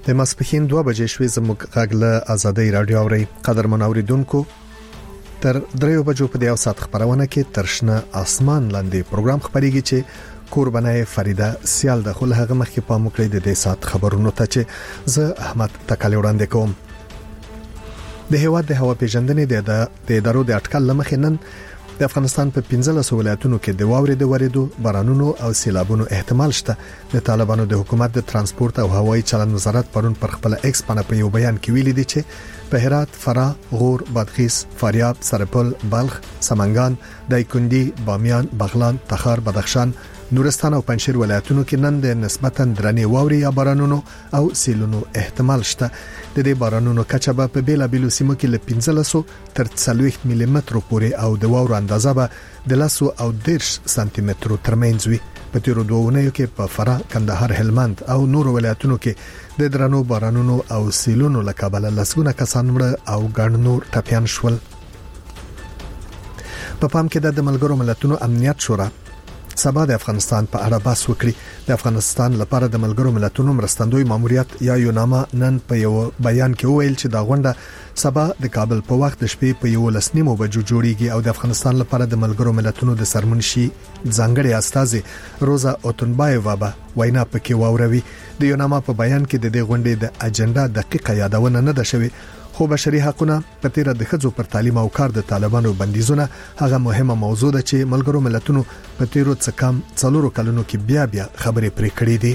د ماسپښین 2 بجې شوې زموږ غاګله ازادي رادیو اوري قدرمن اوریدونکو تر 3 بجو په یو ساعت خبرونه کې ترشنه اسمان لاندې پروګرام خبريږي چې قربانای فریده سیال د خل هغه مخکې په موکړې د دې ساعت خبرونو ته چې زه احمد تکالی وړاندې کوم. د هیواد د هوا پیژندنې د ادارو د اټکل لمخې نن د افغانستان په 15 ولایتونو کې د واورې د وریدو بارانونو او سیلابونو احتمال شته. د طالبانو د حکومت د ترانسپورت او هوایي چلند وزارت پرون پر خپل ایکس باندې په یو بیان کې ویلي دي چې په هرات، فراه، غور، بادغیس، فاریاب، سرپل، بلخ، سمنګان، دایکنډي، بامیان، بغلان، تخار، بدخشان، نورستان او پنځیر ولایتونو کې نن د نسبتاً درنې واوري یا بارانونو او سیلونو احتمال شته. د دې بارانونو کچه به په بیلابیلو سیمو کې له 15 تر 40 ملي متر پورې او د واورو اندازه به د 10 او 10 سانتي مترو ترمنځ وي. په تیرو دوهونیو کې په فراه، کندهار، هلمند او نور ولایتونو کې د درنو بارانونو او سیلونو له کبله لسګونه کسان مړه او ګڼ نور ټپيان شول. په پام کې د ملګرو ملتونو امنیت شورا سبا د افغانستان په اړه بحث وکړي. د افغانستان لپاره د ملګرو ملتونو مرستندوی ماموریت یا یوناما نن په یو بیان کې وویل چې دا غونډه سبا د کابل په وخت د شپې په 11:30 بجو جوړیږي او د افغانستان لپاره د ملګرو ملتونو د سرمنشي ځانګړي استاذ روزا اوتنبایووا به وینا پکې واوروي. د یوناما په بیان کې د دې غونډې د اجنډا دقیقه یادونه نه ده شوې، خو بشري حقوقونه په تیر د ښځو پر تعلیم او کار د طالبانو بندیزونه هغه مهمه موضوع ده چې ملګرو ملتونو په تیرو څه کم 4 کلونو کې بیا خبرې پرې کړې دي.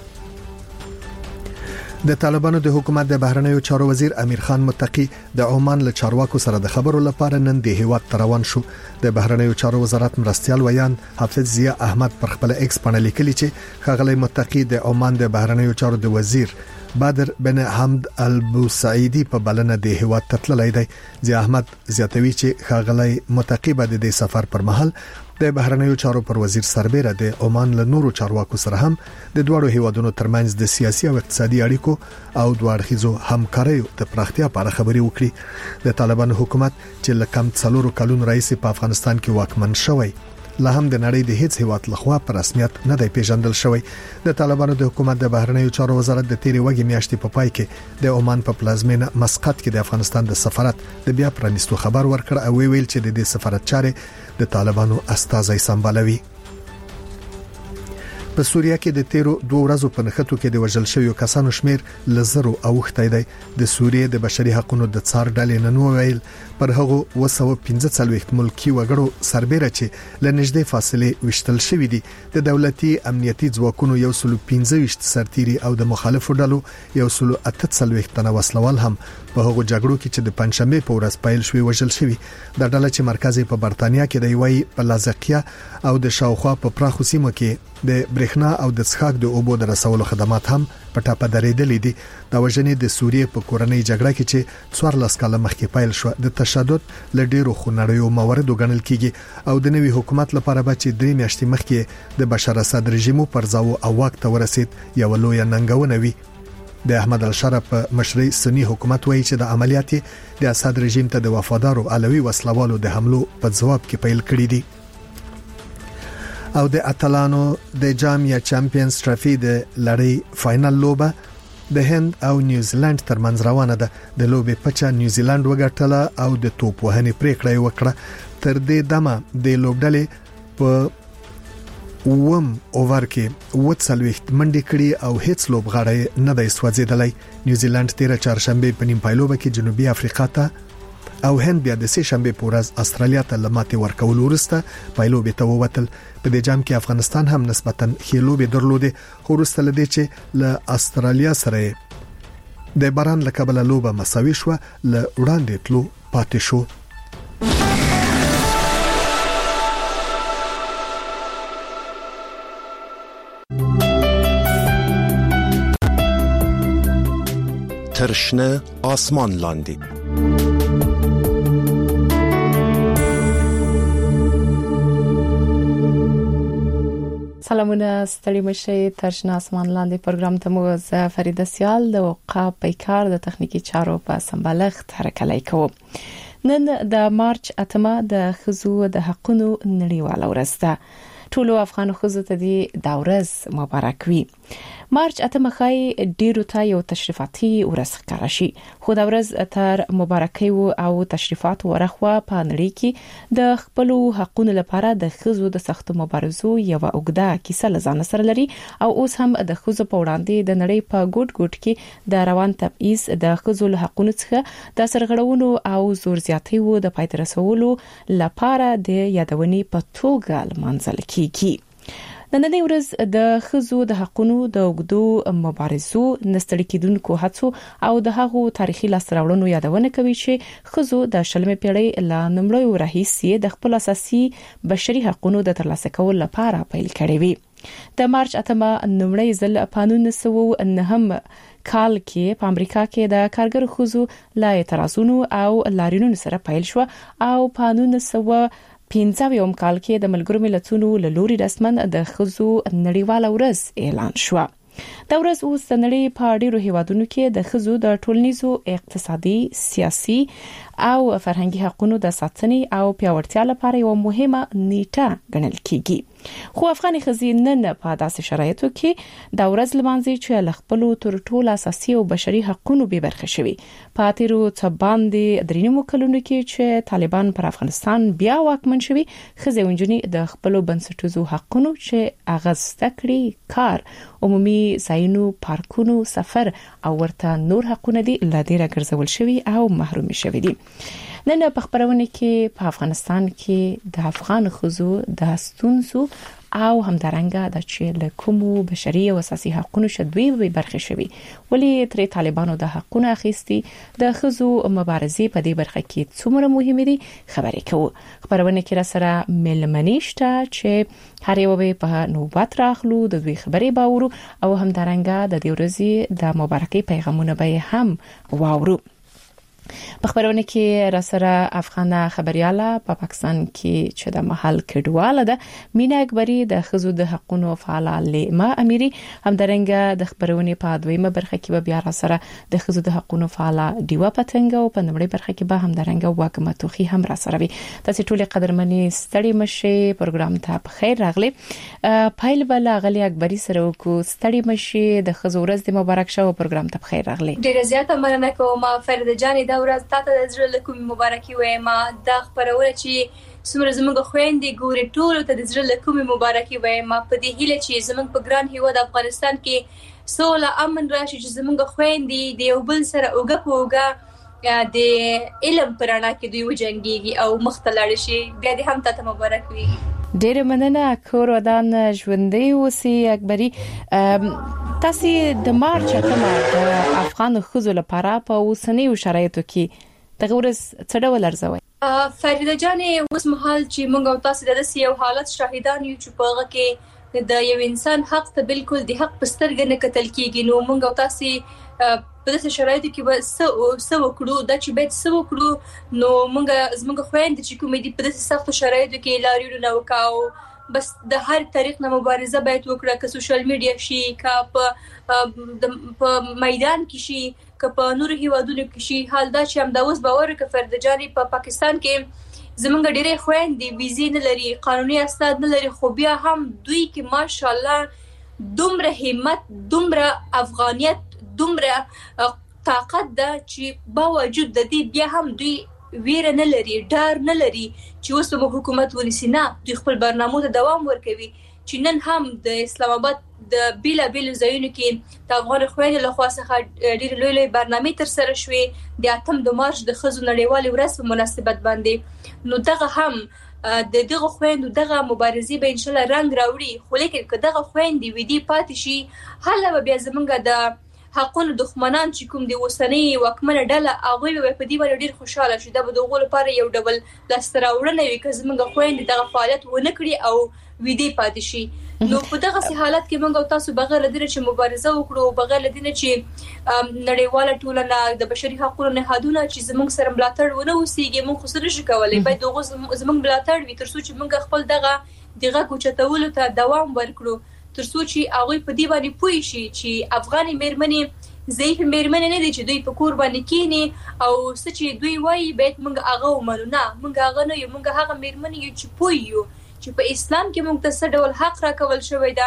د طالبانو د حکومت د بهرنیو چارو وزیر امیر خان متقی د عمان له چارواکو سره د خبرو لپاره نن د هیواد روان شو. د بهرنیو چارو وزارت مرستيال ویان حافظ ضیا احمد پر خپل ایکس باندې لیکلي چې خغلی متقی د عمان د بهرنیو چارو د وزیر بدر بن حمد البوسعیدی په بلنه د هیواد تتللی دی. ضیا احمد زیاتوي چې خغلی متقی به د سفر پر مهال د بهرنیو چارو پر وزیر سربېره د عمان له نورو چارواکو سره هم د دوړو هیوادونو ترمنځ د سیاسي او اقتصادي اړیکو او دوړخیزو همکاریو د پراختیا په اړه خبرې وکړي. د طالبانو حکومت چې لکم 4 کلونو رئیس په افغانستان کې واکمن شوی لا هم د نړۍ د هیڅ هیواد لخوا په رسمیت نه دی پیژندل شوی. د طالبانو د حکومت د بهرنیو چارو وزارت د تیرې وګړي میاشتې په پای کې د عمان په پلازمینه مسقط کې د افغانستان د سفارت د بیا پرانیستو خبر ورکړ او ویل چې د دې سفارت چارې د طالبانو استازي سمبالوي. په سوریه کې د تیرو 2 ورځو په نخښتو کې د وژل شویو کسانو شمیر لزرو اوخته دی. د سوریه د بشري حقوقو د څار ډلې نن ویل پر هغه 245 ملکی وګړو سربېره چې لنږدې فاصله وشتل شوې دي د دولتي امنیتي ځواکونو 115 سرتيري او د مخالفو ډلو 138 تنه وسلوال هم په هغه جګړو کې چې د پنځمې په ورځ پیل شوې وژل شوی. د ډله چې مرکزي په برتانیا کې دی وای په لازقیا او د شاوخوا په پراخو سیمو کې د برېښنا او د څښاک د اوبو د رسولو خدمات هم په ټاپه درېدلې دي. د وژنې د سوریه په کورنۍ جګړه کې چې 14 کاله مخکې پیل شو د تشدد ل ډیرو خونړیو مواردو ګڼل کیږي او د نوي حکومت لپاره به چې 3 میاشتې مخکې د بشار اسد رژیم پر ځاو او وخت ورسید یو لوی ننګونه وی. د احمد الشرف مشري سنی حکومت وایي چې د عملیاتي د اسد رژیم ته د وفادارو علوي وسلوالو د حملو په ځواب کې پیل کړی دي. او د اتلانو د جام یا چمپیونز ټرافي د لړۍ فائنل لوبه د هند او نیوزیلند ترمنځ روانه ده. د لوبې پچا نیوزیلند وګټله او د توپ وهنې پریکړه وکړه. تر دې دمه د لوبډلې په اوور کې 40 منډې کړې او هیڅ لوبغاړی نه دی سوځیدلی. نیوزیلند 13 چهارشنبه په نیم پایلوبه کې جنوبي افریقا ته او هند بیا د سه شنبه په ورځ استرالیا ته لماتې ورکول ورسته پایلوبه ته ووتل. په دې جام کې افغانستان هم نسبتاً خېلوبه درلوده خو وروسته لدې چې له استرالیا سره د باران لکبل لوبه مساوي شو ل وړاندې تلو پاتې شو. ترشنه آسمان لاندې سلامونه ستړي مشه. ترشنه آسمان لاندې پروګرام ته مو زه فریده سیال د وقا پیکار د تخنیکی چارو په سمبالښت حرکت کوم. نن د مارچ 8 د خزو د حقونو نړیواله ورځ ده. ټولو افغان خزو ته د ورځ مبارک وي. مارچ 8 مخای ډیرو ته یو تشریفاتي ورځ ښکارا شي، خو دا ورځ تر مبارکي او تشریفات ورخوا په نړۍ کې د خپل حقوقو لپاره د ښځو د سخت مبارزو یو اوږده کیسه لزان سره لري او اوس هم د ښځو په وړاندې د نړۍ په ګډ کې د روان تبعیض د ښځو له حقوقو څخه د سرغړونو او زور زیاتیو د پای ته رسولو لپاره د یادونې په توګه لمانځل کیږي. نن د ورځ د ښځو د حقوقو د اوږدو مبارزو نستړي کېدونکو هڅو او د هغو تاریخي لاسته یادونه کوي چې ښځو د 20مې پیړۍ له نومړیو راهیسې د خپل اساسي بشري حقوقو د ترلاسه کولو لپاره پیل کړی وي. د مارچ 8 نومړی ځل په 1909 کال کې په امریکا کې د کارګر ښځو لا اعتراضونو او لاریونونو سره پیل شو او په 1915 کال کې د ملګرو ملتونو له لوري رسمن د ښځو نړیواله ورځ اعلان شو. دا ورځ اوس د نړۍ په ډیرو هیوادونو کې د ښځو د ټولنیزو، اقتصادي، سیاسي او فرهنګي حقوقو د ساتنې او پیاوړتیا لپاره یو مهمه نیټه ګڼل کیږي. خو افغاني ښځې نن په داسې شرایطو کې د ورځ لمانځي چې له خپل تر ټولو اساسي او بشري حقوقو به برخه شوي. په تیرو څه باندې درینمو کلونو کې چې طالبان پر افغانستان بیا واکمن شوي، ښځې او نجونې د خپل بنسټیزو حقوقو چې اغاز تکړي کار، عمومي ځایونو، پارکونو، سفر او ورته نور حقوقونه دي لدیره ګرځول شوي او محروم شوي دي. نن په خبرونه کې په افغانستان کې د افغان ښځو د ستونزو او همدارنګه د چې له کومو بشري او اساسي حقوقو شدوي به برخه شوي، ولی تر طالبانو د حقوقو اخیستي د ښځو مبارزې په دې برخه کې څومره مهمه دي خبرې کوو. خبرونه کې را سره ملمنیشته چې هر یو به په نوبت راخلو د دوی خبرې باورو او همدارنګه د دې ورځې د مبارکي پیغامونه به هم واورو. په خبرونه کې را سره افغان خبرياله په پاکستان کې چې د محل کډواله ده مینا اکبری د ښځو د حقوقو فعال لیما اميري همدارنګه د خبرونه په دویمه برخه کې بیا را سره د ښځو د حقوقو فعال دیوا پتنګ او په نومړي برخه کې به همدارنګه واکمه توخي هم را سره وي. تاسو ټول قدرمنې ستړي مشه پروګرام ته په خیر راغلي. پایل بل غلي اکبری سره کو ستړي مشه د ښځو ورځ د مبارک شو پروګرام ته په خیر راغلي. ډیره زیاته مننه کوم فرید جان دا ورځ تاسو د زړه کوم مبارکي وایم. دا خبرونه چې څومره زموږ خويندې ګوري ټول ته د زړه کوم مبارکي وایم. په دې هیله چې زموږ په ګران هیواد افغانستان کې سوله امن راشي، چې زموږ خويندې د یو بل سره اوګه په اوګه د علم پرانا کې دوی وجنګيږي او مختلړ شي. بیا دې هم تاسو مبارک وي. ډېر مننه. کور ودان ژوندۍ اوسئ اکبری. تاسو د مارچ 8 د افغان ښځو لپاره په اوسنیو شرایطو کې دغه ورځ څه ډول ارزوي؟ فریده جان اوس مهال چې موږ او تاسو د دې یو حالت شاهدان یو چې په هغه کې د یو انسان حق ته بالکل د حق پسترګ نه کتل کیږي. نو موږ او تاسو په دې شرایطو کې به سو وکړو د چې به سو وکړو. نو موږ زموږ خويند چې کومې دي په دې سخت شرایطو کې لاریون نه وکاو، بس د هر طریق نه مبارزه باید وکړه، که سوشل میډیا شي، که په میدان کې شي، که په نور هیوادونو کې شي. حال دا چې هم دا اوس باور ک فرد جاني په پاکستان کې زمونږ ډېرې خويندې ویزې نه لري، قانوني اسناد نه لري، خو بیا هم دوی کې ماشاءالله دومره همت، دومره افغانیت، دومره طاقت ده چې باوجود د دې بیا هم دوی ویره نه لري، ډار نه لري چې اوس په حکومت ونیسي. نه، دوی خپل برنامو ته دوام ورکوي. چې نن هم د اسلام آباد د بیلا بیل ځایونو کې د افغان خويندو له خوا څخه ډېر لوی برنامه تر سره شوې د 8 مارچ د ښځو نړیوال ورځ په مناسبت باندې. نو دغه هم د دغه خويندو دغه مبارزې به ان شاء الله رنگ راوړي. خو لیکن که دغه خويندې ودی پاتې شي، هله بیا زمونږ د حقونو دښمنان چې کوم دی وسنۍ واکمنه ډله هغه به په دې باندې ډیر خوشاله شي. دا به دغه لپاره یو ډول لستراوړنه وي که زمونږ خويندې دغه فعالیت ونه کړي او ویدي پاتې شي. نو په دغه حالت کې موږ او تاسو بغیر لدی چې مبارزه وکړو، بغیر لدی چې نړیواله ټولنه د بشري حقوقو نهادونه چې زموږ سره ملاتړ ونه وسیږي، موږ خو سره شو کولای. باید دغه زموږ ملاتړ وي ترڅو چې موږ خپل دغه کوچتولو ته دوام ورکړو، ترڅو چې هغه په دې باندې پوي شي چې افغاني مېرمنې ضعیف مېرمنې نه دي چې دوی په کور باندې کینی او چې دوی وایي باید موږ هغه ومنو. نه، موږ هغه نه یو، موږ هغه مېرمنې یو چې پوي یو چې په اسلام کې موږ ته څه ډول حق راکول شوی دا،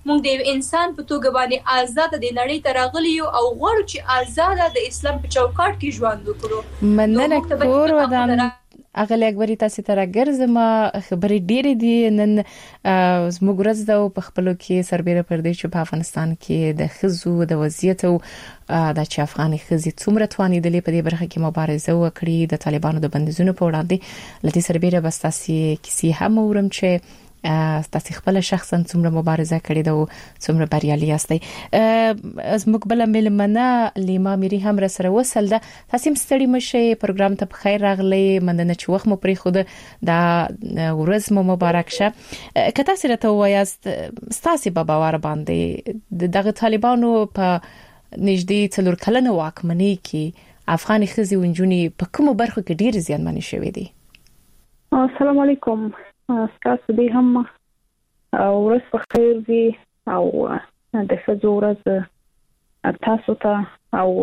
موږ د انسان په توګه باندې آزاد د نړۍ ته راغلي یو او غواړو چې آزاد د اسلام په چوکاټ کې ژوند وکړو. مننه کور ودان اغلی اکبری تاسو ته راګرځم. خبرې ډېرې دي نن زموږ ورځ د په خپلو کې سربېره پر دې چې په افغانستان کې د خزو د وضعیت او د چې افغاني خزي څومره توانیدلې په دې برخه کې مبارزه وکړي د طالبانو د بندیزونو په وړاندې لته سربېره بس تاسو کیسې هم ورم چې تاسو خپل شخصا څومره مبارزه کړې ده او څومره بریالي یاستئ. زموږ بل ملمنه لیما میری هم را سره وصل ده. تاسو ستړي مشه پروګرام ته بخیر راغلی. مننه چې وخت مو پرې خو د ورځ مو مبارک شه. کته سره ته وایاست تاسو په باور باندې دغه طالبانو په نږدې څلور کلنه واکمنۍ کې افغاني خزي ونجونی په کومو برخو کې ډیر زیانمنې شوې دي؟ السلام علیکم. تاسو دې هم ورځ په خیر وي او د ښځو ورځ تاسو ته او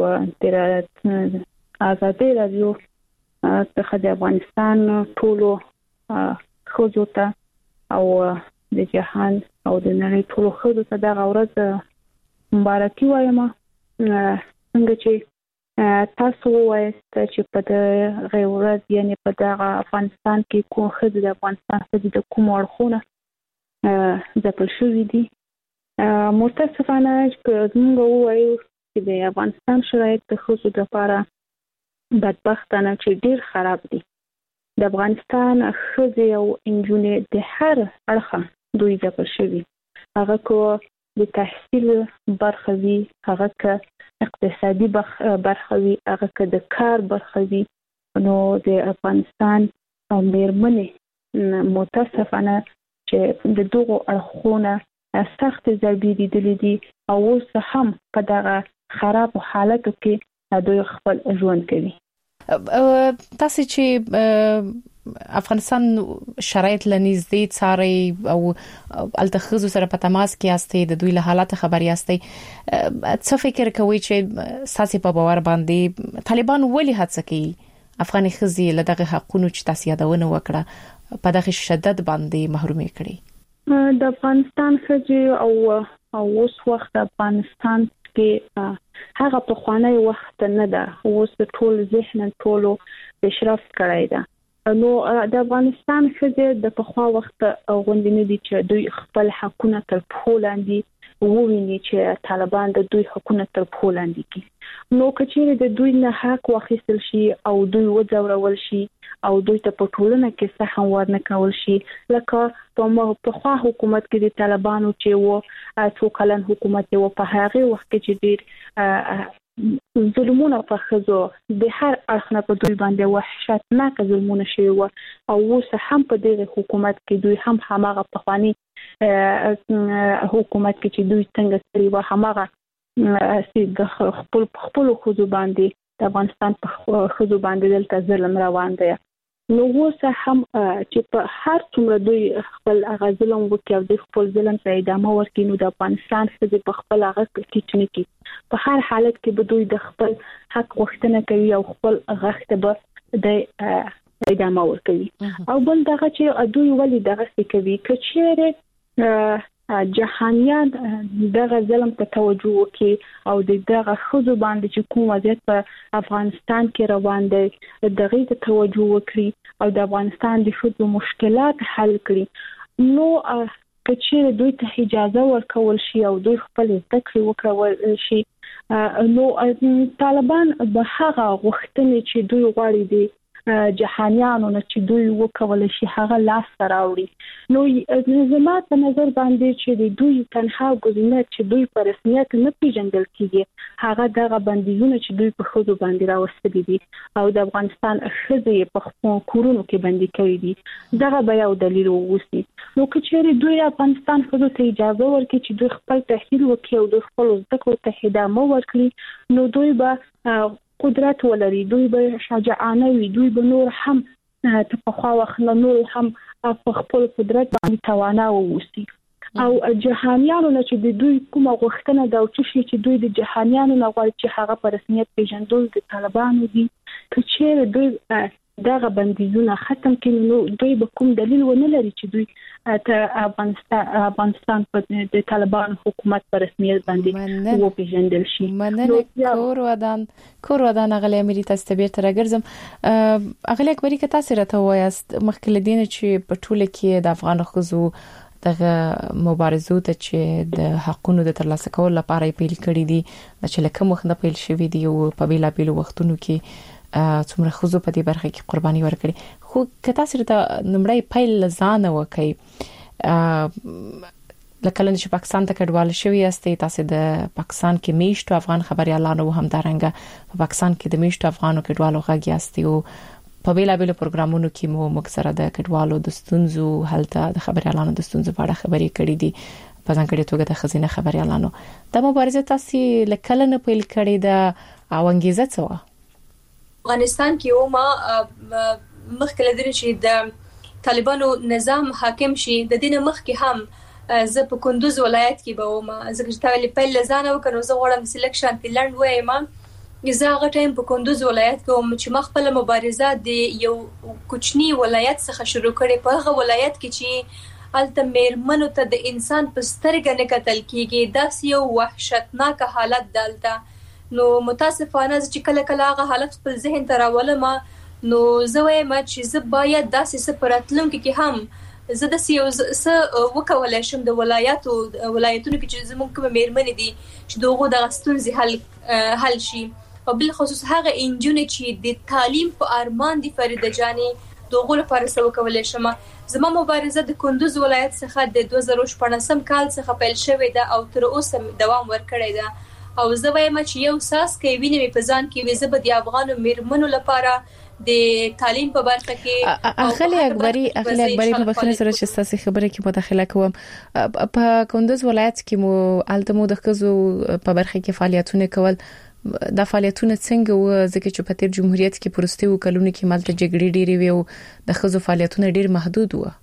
د آزادۍ رادیو څخه د افغانستان ټولو ښځو ته او د جهان او د نړۍ ټولو ښځو ته دغه ورځ مبارکي وایم. څنګه چې تاسو وایست چې په دغه ورځ یعنی په دغه افغانستان کې کوم ښځې د افغانستان څخه د کوم اړخونه ځپل شوي دي. متاسفانه چې موږ وایو چې د افغانستان شرایط د ښځو لپاره بدبختانه چې ډیر خراب دي. د افغانستان ښځې او نجونې د هر اړخه دوی ځپل شوي، هغه کو د تحصیل برخه وي، هغه که اقتصادي برخه وي، هغه که د کار برخه وي. نو د افغانستان مېرمنې متاسفانه چې د دغو اړخونه سخت ضربې لیدلې دي او اوس هم په دغه خراب حالتو کې دوی خپل ژوند کوي. تاسو چې افغانستان شرایط لنیزدې څاري او التخذ سره په تماس کې یاستئ، د دوی له حالت خبر یاستئ، څه فکر کوي چې ساسي په باور باندې طالبان ولې هڅه کوي افغاني خزي له دغه حقونو چې تاسو یادونه وکړه په دغه شدت باندې محرومي کړي؟ د افغانستان خزي او اوس وخت افغانستان کې هغه په خوانی وخت نه ده، اوس ټول ذهن ټولو پیشرفت کړی ده. نو د افغانستان خزي د پخوا وخت غونډې نه دي چې دوی خپل حقونه تر پښو لاندې وویني چې طالبان د دوی حقونه تر پښو لاندې کړي. نو کچېره د دوی نه حق واخیستل شي او دوی وځورول شي او دوی ته په ټولنه کې څه هم ورنه کول شي، لکه په خوا حکومت کې د طالبانو چې و څو کلن حکومت و په هغه وخت کې چې ډیر ظلمونه په خزو د هر اړخ نه په دوی باندې وحشتناک ظلمونه شوي و او اوس هم په دغه حکومت کې دوی هم هماغه پخوانی حکومت کې چې دوی څنګه سری و هماغه د خپل خزو باندې د افغانستان په خزو باندې دلته ظلم روان دی. نو اوس هم چې په هر څومره دوی خپل ظلم وکړي او د خپل ظلم ته ادامه ورکړي، نو د افغانستان خزي په خپل هغه کې په هر حالت کې به دوی د خپل حق غوښتنه کوي او خپل غوښتنه به د ادامه ورکوي. او بل دغه چې دوی ولې دغه کوي کچېره جهانیان دغه ظلم ته توجه وکړي او دغه خزو باندې چې کوم وضعیت په افغانستان کې روان دی دغه ته توجه وکړي او د افغانستان د خزو مشکلات حل کړي. نو کچېره دوی ته اجازه ورکول شي او دوی خپل ذکر وکړول شي، نو طالبان به هغه غوښتنې چې دوی غواړي دي جهانیانو نه چې دوی وکول شي هغه لاس راوړي. نو زما په نظر باندې چې دوی تنها ګزینه چې دوی په رسمیت نه پیژندل کیږي هغه دغه بندیزونه چې دوی په خود باندې راوستلي دي او د افغانستان خزي په کورونو کې بندي کړی دي، دغه به یو دلیل ووسی. نو کچېره دوی افغانستان خود ته اجازه ورکړي چې دوی خپل تحصیل وکړي او دوی خپل ذکر ته ادامه ورکړي، نو دوی به قدرت ولري، دوی به شجاعانه وي، دوی به نور هم په خوا وخت نور هم په خپل قدرت باندې توانا ووسی. او جهانیانو نه چې د دوی کومه غوښتنه دا او چې دوی د جهانیانو نه غواړي چې هغه په رسمیت پیژندل د طالبانو دي، چې دوی دغه بندیزونه ختم کړي نو دوی به کوم دلیل ونه لري چې دوی ته افغانستان په د طالبان حکومت په رسمیت باندې وپیژندل شي. مننه کور ودان غلي امیر تاسو ته بیرته راګرځم. اغلی اکبري که تاسو راته وایاست مخکې لدین چې په ټوله کې د افغان ښځو دغه مبارزو ته چې د حقونو د ترلاسه کولو لپاره پیل کړی دي چې لکه مخ نه پیل شوی دی او په بیلا بیل وختونو کې څومره ښځو په دې برخه کې قرباني ورکړي، خو که تاسو ته نمړی پیل ځان وکي لکه لنډ چې پاکستان ته کډوال شوی یاستئ، تاسو د پاکستان کې میشتو افغان خبريالانو هم دارنګه په پاکستان کې د میشتو افغانو کډوالو غږ یاستئ او په بیلا بیل پروګرامونو کې مو مکسره د کډوالو د ستونزو هلته د خبريالانو د ستونزو په اړه خبرې کړې دي، په ځانګړي توګه د خزینه خبريالانو. د مبارزه تاسو لکه نه پیل کړی د او انګیزه څه افغانستان کې او مخکله درې چې د طالبانو نظام حاکم شي د دینه مخ کې هم زه په کندوز ولایت کې به ومه، زه چې تاویل پیل لزانه وکړم زه غواړم سلیکشن کې لند وایم. زه هغه ټایم په کندوز ولایت کې وم چې مخبل مبارزه د یو کوچنی ولایت څخه شروع کړې. په هغه ولایت کې چې الته میرمنو ته د انسان په سترګه نه کتل کېږي، داسې یو وحشتناک حالت دلته. نو متاسفانه چې کله کله هغه حالت خپل ذهن ته راولم نو زه وایم چې زه باید داسې سپراتلونکو کې هم زه د سیاست وکولای شم د ولایتونو کې چې زموږ کوم میرمنې دي چې دغه د غستونځي حل شي، او بل خصوص هغه انجونې چې د تعلیم په ارمان دي فریده جانې دغه لپاره څه وکولای شم. زما مبارزه د کندوز ولایت څخه د 2014 کال څخه پیل شوې ده او تر اوسه دوام ورکړی ده. او زه وایم چې یو ساس کې ویني په ځان کې وي زه به د افغانو میرمنو لپاره د تعلیم په برخه کې اخلي اکبري په بخنه سره چې تاسو خبره کې مداخله کوم. په کندوز ولایت کې مو التمو د خزو په برخه کې فعالیتونه کول، د فعالیتونو څنګه و ځکه چې په تیر جمهوریت کې پرستی وکړونه کې مالته جګړې ډېری وي او د خزو فعالیتونه ډېر محدود و.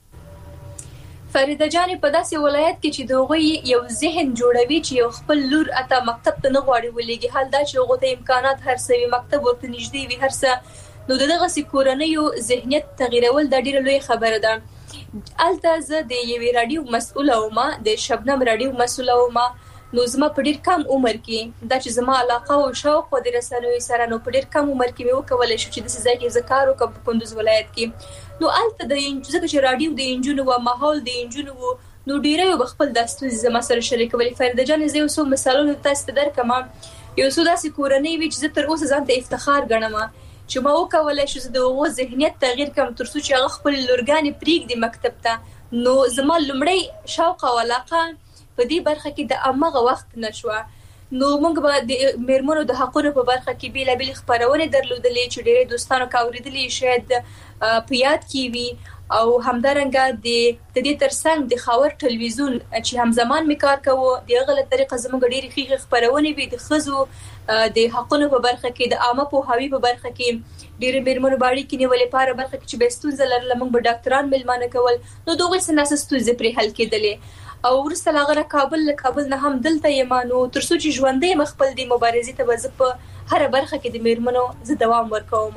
فریده جان په داسې ولایت کې چې دوی یو ذهن جوړوي چې یو خپل لور اته مکتب ته نه غواړي ولېږي، حال دا چې هغه ته امکانات هر څه مکتب ورته نږدې وي هر څه، نو دغه سکورنیو ذهنیت تغیرول د ډیره لوی خبره ده. الته زه د یوې رادیو مسؤله وم، د شبنم رادیو مسؤله وم، نو زما په ډیر کم عمر کې دا چې زما علاقه او شوق د رسنوي سره نو په ډیر کم عمر کې مې وکولای شو چې د ځای کې ذکر وکم په کندوز ولایت کې. نو الته د ځکه چې رادیو د انجونو او ماحول د انجونو نو ډیره یو خپل د ستونزې زما سره شریکولې. فرید جان زه یو څو مثالونه تاسو ته درکم. یو څو داسې کورنۍ وی چې تر اوسه ځان ته افتخار ګڼم چې ما وکولای شو د هغه ذهنیت تغییر کوم تر څو چې هغه خپل لورګانې پریږدي مکتب ته. نو زما لمړی شوق او علاقه په دې برخه کې د امغه وخت نشوه. نو موږ به د میرمنو د حقوقو په برخه کې بیل بیل خبرونه درلودلې چې ډېر دوستانو کاوریدلې شاید په یاد کې وي، او همدارنګه د دې ترڅنګ د خاور ټلویزیون چې هم زمان می کار کوو د غلط طریقه زموږ ډېری خيغه خبرونه وي د خزو د حقوقو په برخه کې د عامه په هاوی په برخه کې ډېر میرمنو باندې کې نیولې پاره برخه کې چې بهستون زلر لمنګ به ډاکټران ملمانه کول، نو دوه سناسستو زپری حل کېدلې. او ورسته لاغره کابل نه هم دلته یمانو تر څو چې ژوندې مخبل دی مبارزې ته وځپ هر برخه کې د میرمنو ز دوام ورکوم.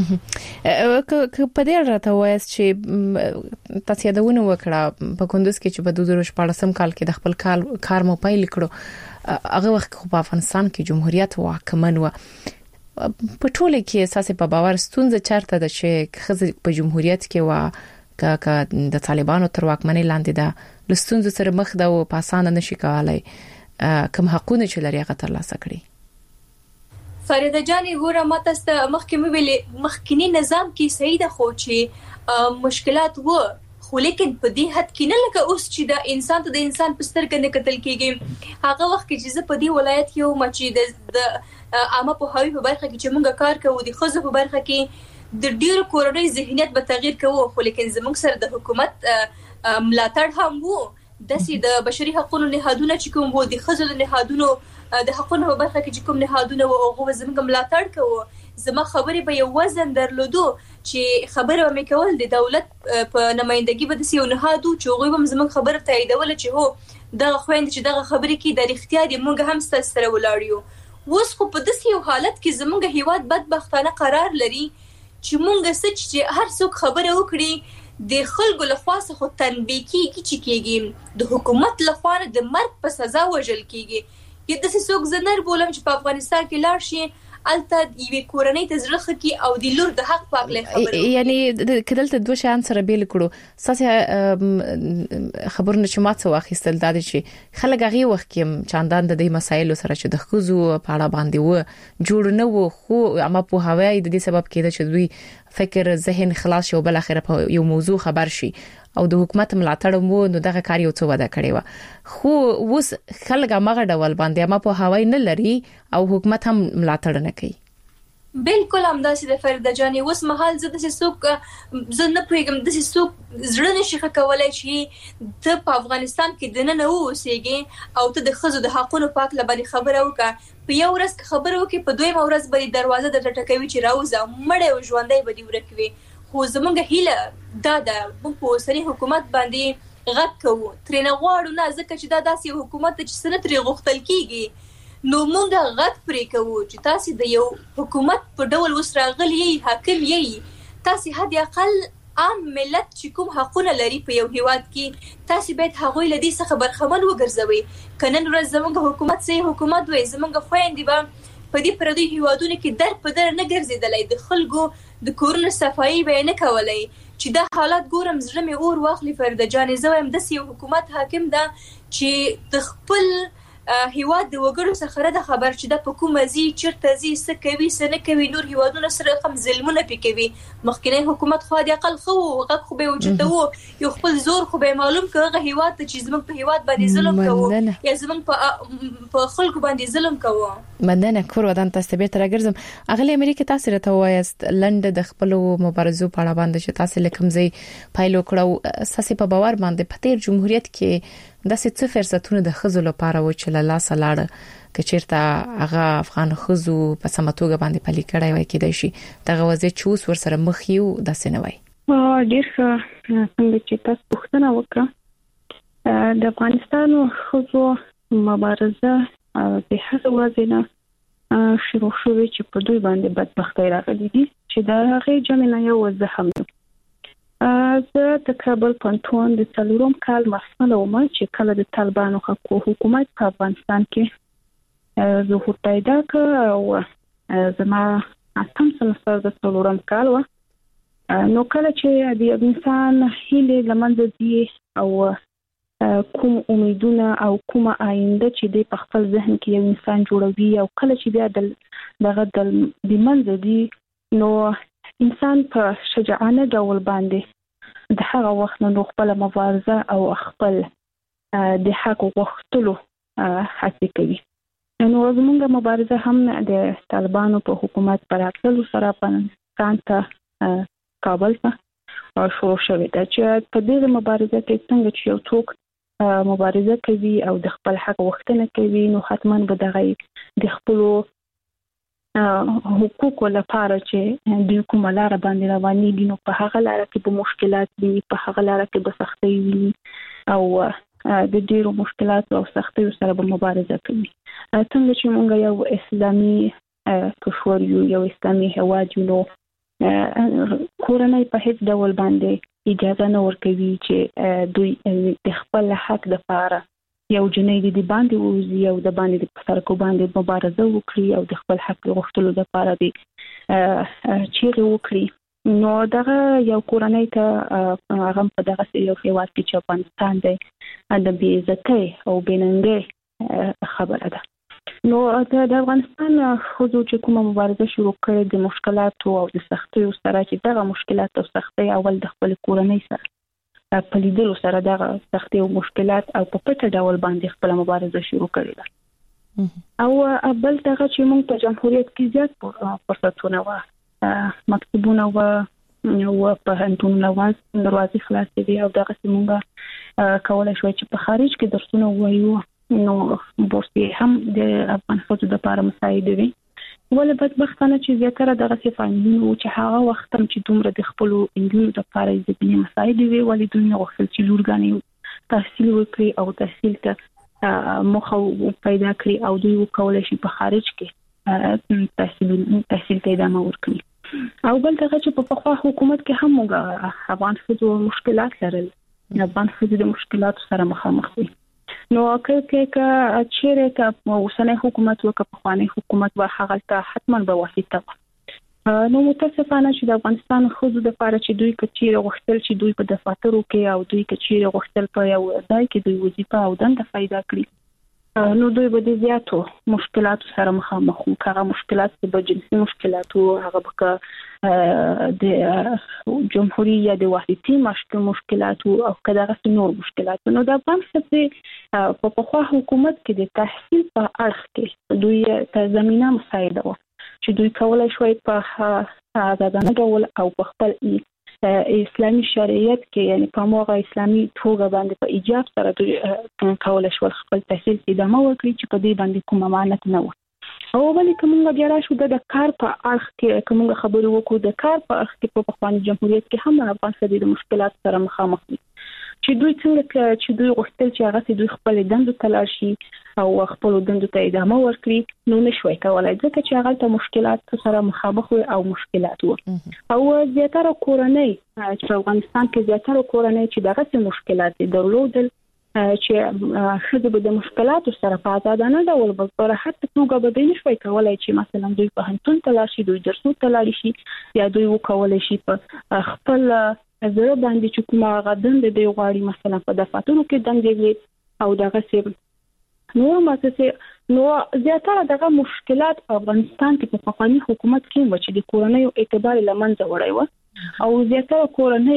که په دې راته وایي چې تاسو یادونه وکړه په کندوز کې چې په 2014 کال کې د خپل کار مو پیل کړو، هغه وخت په افغانستان کې جمهوریت واکمن و. په ټوله کې اساسي په باور ستونزه چارته ده چې خزه په جمهوریت کې و که د طالبانو تر واکمنۍ لاندې ده لستونزو سره مخ ده او په اسانه نشي کولای کوم حقونه چې لري هغه ترلاسه کړي. فریده جان ګوره ماته ست مخکې ویلې مخکینی نظام کې صحیح ده خو چې مشکلات و، خو لیکن په دې حد کې نه لکه اوس چې د انسان ته د انسان په سترګه نه کتل کېږي. هغه وخت کې چې په دې ولایت کې و چې د عامه په هاوی په برخه کې چې موږ کار کوو د خزو په برخه کې د ډیرو کورنۍ ذهنیت به تغییر کوو، خو لیکن زموږ سره د حکومت ملاتړ هم وو. داسې د بشري حقوقو نهادونه چې کوم وو د خزو د نهادونو د حقوقو په برخه کې چې کوم نهادونه وو هغه زموږ ملاتړ کوو. زما خبرې به یو وزن درلودو چې خبره مې کول د دولت په نمائندګي به د سیو نهادو چې هغه هم زموږ خبره تاییدول چې هو دغه خويند چې دغه خبرې کې د اختیار موږ هم ستاسو سره ولاړ یو. اوس خو په داسې یو حالت کې زموږ هیواد بدبختانه قرار لري چې مونږ چې هر څوک خبره وکړي د خلکو له خوا څخه تنبیه کیږي چې کیږي د حکومت له خوا د مرګ په سزا وژل کیږي یا د څوک زنر بولم چې په افغانستان کې لاړ شي الته یوې کورنۍ ته زړه خکې او د لور د حق په اړه خبره یعنی کدلته دوه شان سره بیل کړو ساسه خبرونه چې ماته واخیستل دا چې خلک هغه وخت کې چاندان د دې مسایلو سره چې د خزو په اړه باندې و جوړ نه و خو اما په هواي د دې سبب کېده چې دوی فکر ذهن خلاص شو بل اخر په یو موضوع خبر شي او د حکومت ملاتړ مو نو دغه کار یو څه ودا کړی و خو وس خلک مغه ډول باندې اما په هواي نه لري او حکومت هم ملاتړ نه کوي بالکل همداسې د فرید جانې اوس مهال زه د څوک زه نه پوهیږم د څوک زړه نشي کولای چې ته په افغانستان کې د نن اوسېږي او ته د خزو د حقونو پاک لبري خبره وکړه په یو ورځ خبره وکړي په دویمه ورځ به دروازه د ټټکوي چې راوځه مړ او ژوندۍ به دی ورکوي خو زمونږ هیله دا ده موږ په اوسنی حکومت باندې غږ کوو ترې نه غواړو نه ځکه چې دا داسې حکومت چې سنت لري غوښتل کیږي نو موږ غږ پرې کوو چې تاسو د یو حکومت په ډول وسراغلی حاکم یې تاسو حد اقل عام ملت چې کوم حقونه لري په یو هیواد کې تاسو باید هغوی لدی څخه برخمن وګرځوي کنن ورځ زمونږ حکومت سي حکومت وي زمونږ خويندې به په دې پردي هیوادونو کې در په در نه ګرځیدلای د خلکو د کورونو صفایي به نه کولای چې دا حالت ګورم زړه مې اور واخلي فرد جانې زویم د سیو حکومت حاکم ده چې د خپل هیواد د وګړو څخه د خبر چې د حکومت زی چرته زی څه کوي څه نه کوي نور هیوادونو سره کوم ظلمونه پکوي مخکنی حکومت خو د اقل خو غږ خو به وجته یو خپل زور خو به معلوم کړه هیواد ته چې زموږ په هیواد باندې ظلم کوي یا زموږ په خلکو باندې ظلم کوي مننه کور ودان تاسو به تر ګرځم اغلی امریکا تاسو راته وایست لند د خپل مبارزو په اړه باندې چې تاسو لکم زی پایلو کړو ساسي په باور باندې په تیر جمهوریت کې د څه فرصتونه د خزو لپاره و چې له لاس لاړه کچیرته هغه افغان خزو په سماتوګه باندې پلي کړای وای کېدای شي دغه وځي چوس ور سره مخ یو د سنوي ډیر څنګه چې تاسو پوښتنه وکړه د افغانستان خزو مبارزه د هغه وزنه شروع شوې چې په دوی باندې بدبختي راغلي دي چې د هغه جمعنه یو زخم زه د کابل پانتون د څلورم کال مسؤل وم چې کله د طالبانو حکومت په افغانستان کې ظهور پیدا کړ او زما اتم سمستر د څلورم کال و نو کله چې د انسان هیله لمنځه دي او کوم امیدونه او کوم آینده چې د خپل ذهن کې یو انسان جوړوي او کله چې بیا دغه د منځ دي نو انسان په شجاعانه ډول باندې د هغه وخت نو خپل مبارزه او خپل د حق غوښتلو هڅه کوي نو زموږ مبارزه هم د طالبانو په حکومت پر اصل سره پاکستان ته کابل ته شروع شوې ده چې په دې مبارزه کې څنګه چې یو څوک مبارزه کوي او د خپل حق غوښتنه کوي نو حتما به دغه د خپل حقوق لپاره چې د کوم لار باندې رواني دي نو په هغه لار کې به مشکلات دي په هغه لار کې به سختۍ وي او د ډیرو مشکلات او سختۍ سره به مبارزه کوي څنګه چې موږ یو اسلامي کشور یو اسلامي هیواد نو کورنۍ په هیڅ ډول باندې اجازه نه ورکوي چې دوی د خپل حق لپاره یو جنۍ د باندې ووزي او د باندې په سرکو باندې مبارزه وکړي او د خپل حق غوښتلو لپاره دي چیرې وکړي نو دغه یو کورنۍ ته هغه په دغه یو هیواد کې چې افغانستان دی د بې عزتۍ او بېننګۍ خبره ده نو د افغانستان خزو چې کومه مبارزه شروع کړې د مشکلاتو او د سختیو سره چې دغه مشکلات او سختۍ اول د خپل کورنۍ سره په لیدلو سره دغه سختي او مشکلات او په پټه ډول باندې خپل مبارزه شروع کړې ده او بل دغه چې موږ په جمهوریت کې زیات فرصتونه و مکتبونه و په هنتون لواز دروازې خلاصې دي او دغه موږ کولای شو چې په خارج کې درسونه وایو نو بورسي هم د افغان خلکو لپاره مساعده وي ولې بدبختانه چې زیاتره دغه فامیلونو چې هغه وخت هم چې دومره د خپل انګلیو لپاره ځینې مساعده وي ولې دوی نه وخت چې لورګانی تحصیل وکړي او تحصیل ته مخه پیدا کړي او دوی وکولای شي په خارج کې تحصیل ته ادامه ورکړي او بل دغه چې په پخوا حکومت کې هم موږ افغان ښځو مشکلات لرل، افغان ښځې د مشکلاتو سره مخامخ دي. نو چې چیرې که اوسنۍ حکومت وکړي په خواني حکومت به هغه ته حتما به واسطه نو متاسفانه چې د افغانستان ښځو د لپاره چې دوی کچیر غوښتل چې دوی په دفاترو کې او دوی کچیر غوښتل په یو ځای کې دوی وظیفه او دنده پیدا کړي، نو دوی به د زیاتو مشکلاتو سره مخامخ وو. هغه مشکلات به جنسي مشکلات او هغه به د جمهوریت یا د وحدتي مشکلات او کداغه نور مشکلات. نو د افغان ښځې په پخوا حکومت کې د تحصیل په اړه کې دوی ته زمينه مساعده و چې دوی کولای شوی په آزادانه ډول او په خپل اسلامي شریعت کې یعنی په موغه اسلامي توګه باندې په ایجاب سره دوی کولای شو خپل تحصیل ادامه ورکړي چې په دې باندې کوم امانت نه و. او ولې کومه بیا راشو د کار په اړه کې کومه خبرو وکړو د کار په اړه کې په خواني جمهوریت کې هم افغان ښځې د مشکلات سره مخامخ دي چې دوی څنګه چې دوی غوښتل چې هغه دوی خپل دندو تلل شي او خپل دندو ته ادامه ورکړي نو نشوي کولای ځکه چې هغه ته مشکلات سره مخامخ وي او مشکلات وو. او زیاتره کورنۍ چې افغانستان کې زیاتره کورنۍ چې دغه مشکلات درلودل چې خځې به د مشکلاتو سره په آزادانه ډول په راحت توګه به نشوي کولای چې مثلا دوی په هنتون تلل شي دوی درسو تلل شي یا دوی وکولای شي په خپل زړه باندې چې کومه غدند دی غواړي مثلا په دفاترو کې دندې وي او دغه څه نو ماسه نو زیاتره دغه مشکلات په افغانستان کې په خپلني حکومت کې و چې د کورنۍ اعتبار لمنځه وړي و او زیاتره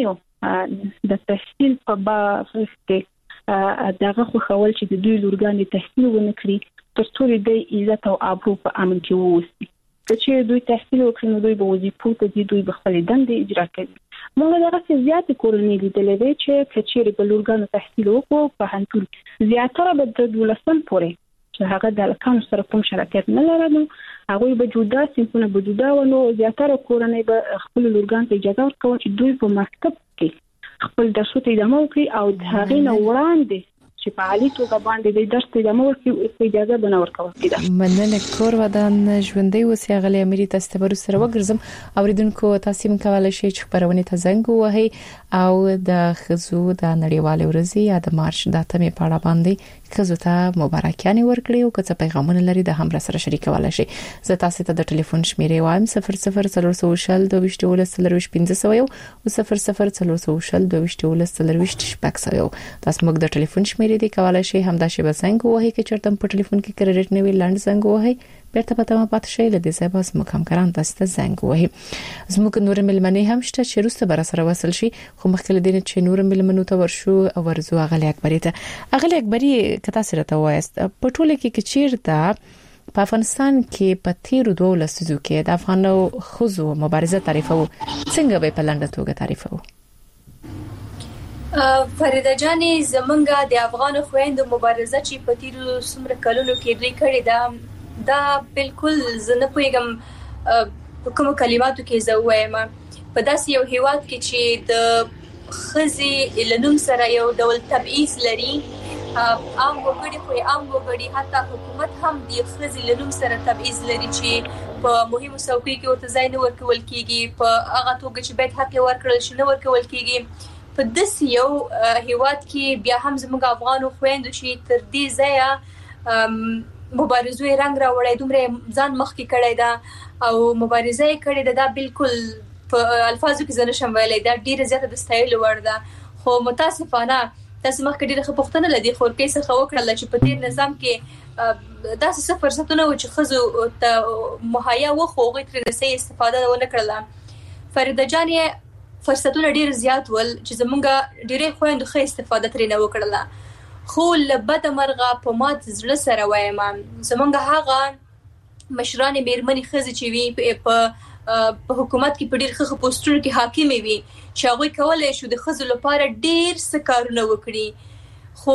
کورنۍ د تحصیل په باب کې دغه خو خول چې د دوی لورګانې تحصیل ونه کړي تر څو د عزت او آبرو په امن کې ووسي. چې دوی تحصیل وکړي نو دوی به وظیفو ته دوی به خپل دندې اجرا کوي. موږ دغه زیات کورنۍ لیدلې وي چې کچېرې په لورګانو تحصیل وکړو په هنتون زیاتره به د 12 پورې چې هغه د لکانو سره کوم شراکت نه لري هغه به جدا سیمونه به جدا ونو زیاتره کورنۍ به خپل لورګان ته اجازه ورکوي چې دوی په مکتب کې خپل درسونه ادامه وکړي او هغه نه وړاندې چې په عالی توګه باندې د درس ادامه ورکړي اجازه بنه ورکول کېده. مننه کور ودان ژوندۍ اوسې غلې امری تاسو ته ورسره وګرځم اوریدونکو تاسو هم کولای شئ چې خبرونه ته زنګ ووهئ او د خزو د نړیوال ورځې یا د مارچ د اتمې په اړه باندې خزو ته مبارکیانې ورکړي او که څه پیغامونه لري د هم سره شریکولای شئ. زه تاسو ته د ټلیفون شمیرې وایم 0040201500 او 0040201500 تاسو موږ د ټلیفون شمیرې دی کولای شي هم د شی بسنګ وهي کې چرته په ټلیفون کې کریډټ نه وی لاند زنګ وهي بیرته پته ما پات شي لدې ځای بس مکمکران تاسو ته زنګ وهي. زموږ نور ملمنې هم شته چې روسته بر سره وصل شي خو مخکله دین چې نور ملمنو ته ورشو او ورزو غلي اکبري ته اغلي اکبري کتا سره ته وایست په ټوله کې چیرته په افغانستان کې په تیرو 2 لسیزو کې د افغانو خزو مبارزه تعریفو څنګه به په لاندې توګه تعریفو؟ فریده جانې زمونږه د افغانو خويندو مبارزه چې په تیرو څومره کلونو کې دوی کړې دا بالکل زه نه پوهیږم په کوم کلماتو کې زه وایم په داسې یو هیواد کې چې د خزي لنوم سره یو ډول تبعیض لري عام وګړي خو عام وګړي حتی حکومت هم د خزي لنوم سره تبعیض لري چې په مهمو څوکۍ کې ورته ځای نه ورکول کیږي په هغه توګه چې باید حق ورکړل شي نه ورکول کیږي. په داسې یو هیواد کې بیا هم زموږ افغانو خويندو چې تر دې ځای مبارزوي رنگ راوړی دومره ځان مخکې کړی دا او مبارزه یې کړې ده دا بالکل په الفاظو کې زنه شم ویلای دا ډیره زیاته د ستایلو وړ ده خو متاسفانه تاسو مخکې ډیره خپختنه لدی خو کیسه خو وکړل چې په تیر نظام کې داسې څه فرصتونه و چې خزو ته مهیا و خو غوښتل ترې سي استفاده ونه کړله. فریده جانې فرصتونه ډیر زیات ول چې زمونږه ډیره خويندو خې استفاده ترې نه وکړله خو لبد مرغه په مات زړه سره وایم زمونږه هغه مشران میرمنې خزې چې وی په حکومت کې په ډیر ښه پوسټونو کې حاکم وي چې هغه کولای شو د خزو لپاره ډیر څه کارونه وکړي خو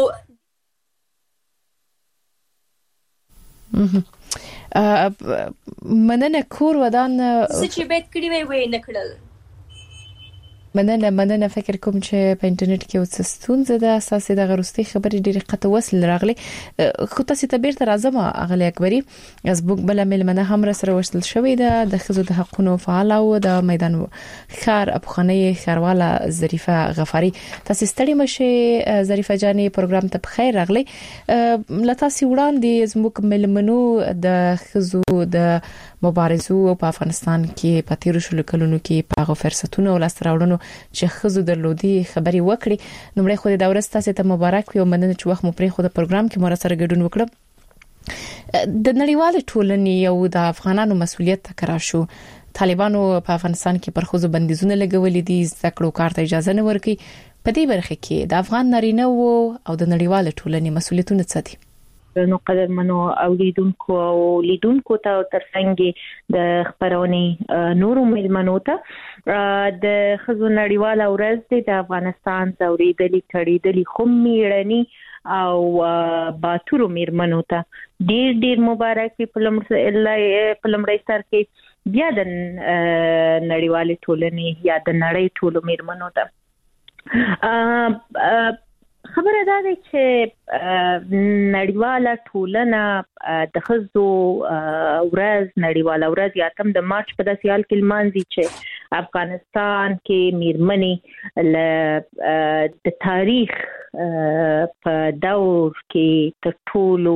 مننه کور ودان چې بیت کړی وي نه کړل مننه فکر کوم چې په انټرنیټ کې اوس ستونزه ده اساسي د غروستي خبرې ډېری قطه وصل راغلي خو تاسو ته بیرته راځم اغلی اکبري فیسبوک بل ملمنه هم سره وشتل شوې ده د خزو د حقوقو فعال او د میدان خار افغاني خرواله ظریفه غفاری تاسو ستړي مشه ظریفه جاني پروګرام ته بخیر راغلي لته سی وړاندې زموږ ملمنو د خزو د مبارزو په افغانستان کې په تیر شلو کلونو کې په فرصتونو او لاستراوړنو چې خزو درلودي خبري وکړي نومړی خو د ورځ تاسو ته مبارک وي او مننه چې وخت مو پرې خو د پروګرام کې مور سره ګډون وکړم د نړیوال ټولنې او د افغانانو مسولیت تکرار شو طالبانو په افغانستان کې پر خزو بندیزونه لګولې دي زکړو کار ته اجازه نه ورکي په دې برخه کې د افغان نارینه او د نړیوال ټولنې مسولیتونه څه دي نو قدر منو اوریدونکو او لیدونکو ته ترڅنګ د خبرونې نورو ملمنو ته د خزو نړیوال ورځ د افغانستان زوریدلي کړيدلي خو میړني او باتورو میرمنو ته ډیر مبارک په لمړی سر کې بیا د نړیوال ټولنې یا د نړۍ ټولو میرمنو ته خبره ده چې نړیواله ټولنه د خزو ورځ نړیواله ورځ یا تم د مارچ په داسې حال کې لمانځي چې افغانستان کې میرمنې د تاریخ په دور کې تر ټولو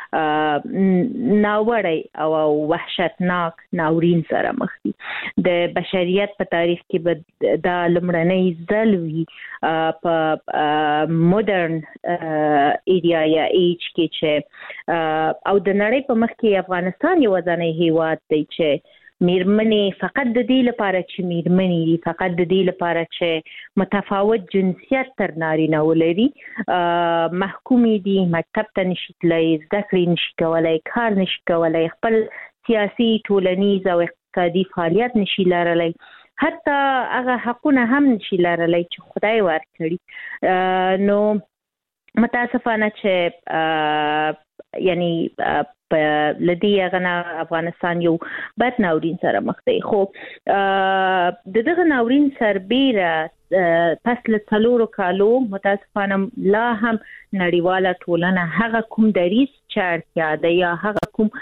ناوړی او وحشتناک ناورین سره مخ دي د بشریت په تاریخ کې د لمړنۍ ځل وی په مدرن ایریا یا ایج کې چې او د نړۍ په مخ کې افغانستان یو ځانې هیواد دی چې میرمنې فقط د دې لپاره چې میرمنې فقط د دې لپاره چې متفاوت جنسیت تر نارینه ولري محکومې دي مکتب ته نشي تللی زده کړې نشي کولای کار نشي کولای خپل سیاسي ټولنیز او اقتصادي فعالیت نشي لرلی حتی هغه حقونه هم نشي لرلی چې خدای ورکړي نو متاسفانه چې یعنی لدی غنا افغانستان یو بد ناورین سره مخ دی خو دغه ناورین سربېره پس له څلورو کالو متاسفانه لا هم نړیواله ټولنه هغه کوم دریس چارتیا دی یا هغه کوم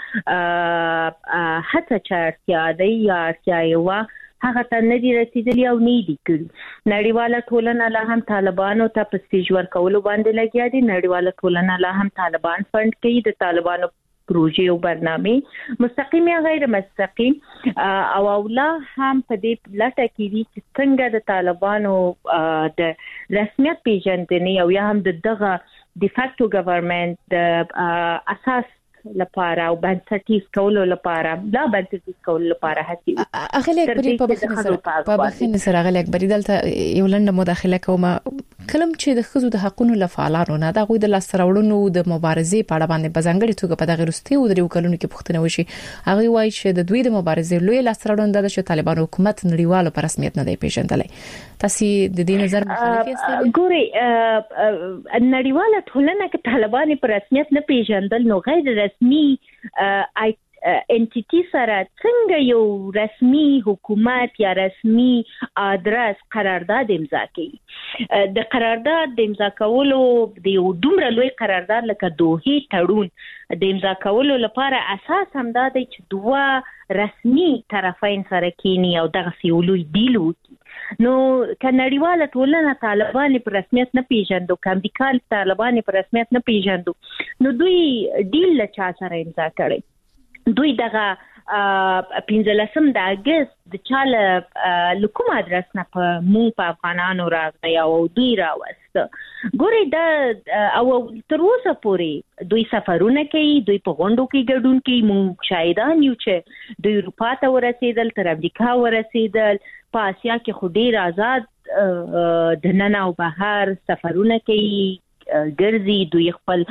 هڅه چارتیا دی یا چایوا هغه ته نه دي رسیدلی او نه دي کړی نړیواله ټولنه لا هم طالبانو ته پرستیج ورکولو باندې لګیا دي نړیواله ټولنه لا هم طالبان فند کوي د طالبانو پروژې او برنامه مستقیم یا غیر مستقیم او لا هم په دې لټه کې دي چې څنګه د طالبانو د رسمیت پیژندنې او یا هم دغه ډی فاکټو ګورنمنت د اساس لپاره او بنسټیز کولو لپاره لا بنسټیز کولو لپاره هڅه اغلی اکبري په بخښنه سره اغلی اکبري دلته یو لنډه مداخله کوم کلم چې د خزو د حقوقو لفعالانو نه د غوي د لاستراوړنو د مبارزې په اړه باندې بزنګړي توګه په دغه رستي او د کلونو کې پښتنه وشي هغه وایي چې د دوی د مبارزې لوی لاستراوړنه د طالبان حکومت نړیوالو په رسمیت نه دی پیژندلای تاسو د دې نظر مخالف یاست ګوري نړیواله ټولنه کې طالبان په رسمیت نه پیژندل نو غیر رسمي انټیټي سره څنګه یو رسمي حکومت یا رسمي ادرس قرارداد امضا کوي د قرارداد د امضا کولو د یو دومره لوی قرارداد لکه دوحې تړون د امضا کولو لپاره اساس هم دا دی چې دوه رسمي طرفین سره کینی او دغه سیولوي دیل وکړي نو کنړیواله ټولنه طالبان په رسمیت نه پیژندو کمبیکال طالبان په رسمیت نه پیژندو نو دوی دیل له چا سره امضا کړي دوی دغه 15 د اگست د چاله لکوم ادرس نه په مو په افغانانو راغی او دوی راوست ګوري دا او تر اوسه پورې دوی سفرونه کوي دوی په غونډو کې ګډون کوي مونږ شاهدان یو چې دوی اروپا ته ورسېدل تر امریکا ورسېدل په اسیا کې خو ډیر آزاد د نن او بهر سفرونه کوي ګرځي دوی خپل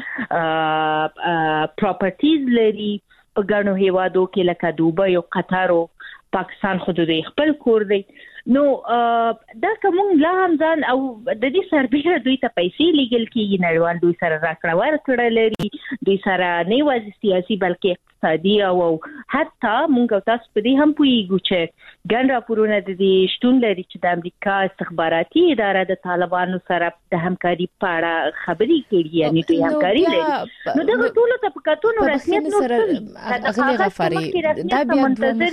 پراپرټیز لري په ګڼو هیوادو کې لکه دوبۍ او قطر او پاکستان خو دوی خپل کور دی نو دا کوم لا هم ځان او د دې سربېره دوی ته پیسې لیږل کېږي نړیوال دوی سره راکړه ورکړه لري دوی سره نه یوازې سیاسي بلکې اقتصادي او حتی مونږ تاسو په دې هم پوهیږو چې ګڼ راپورونه د دې شتون لري چې د امریکا استخباراتي اداره د طالبانو سره د همکاري په اړه خبري کړي، یعنی دوی همکاري لري. نو دا ټول ته په کتونو رسمیت نو اغلی غفاری دا بیا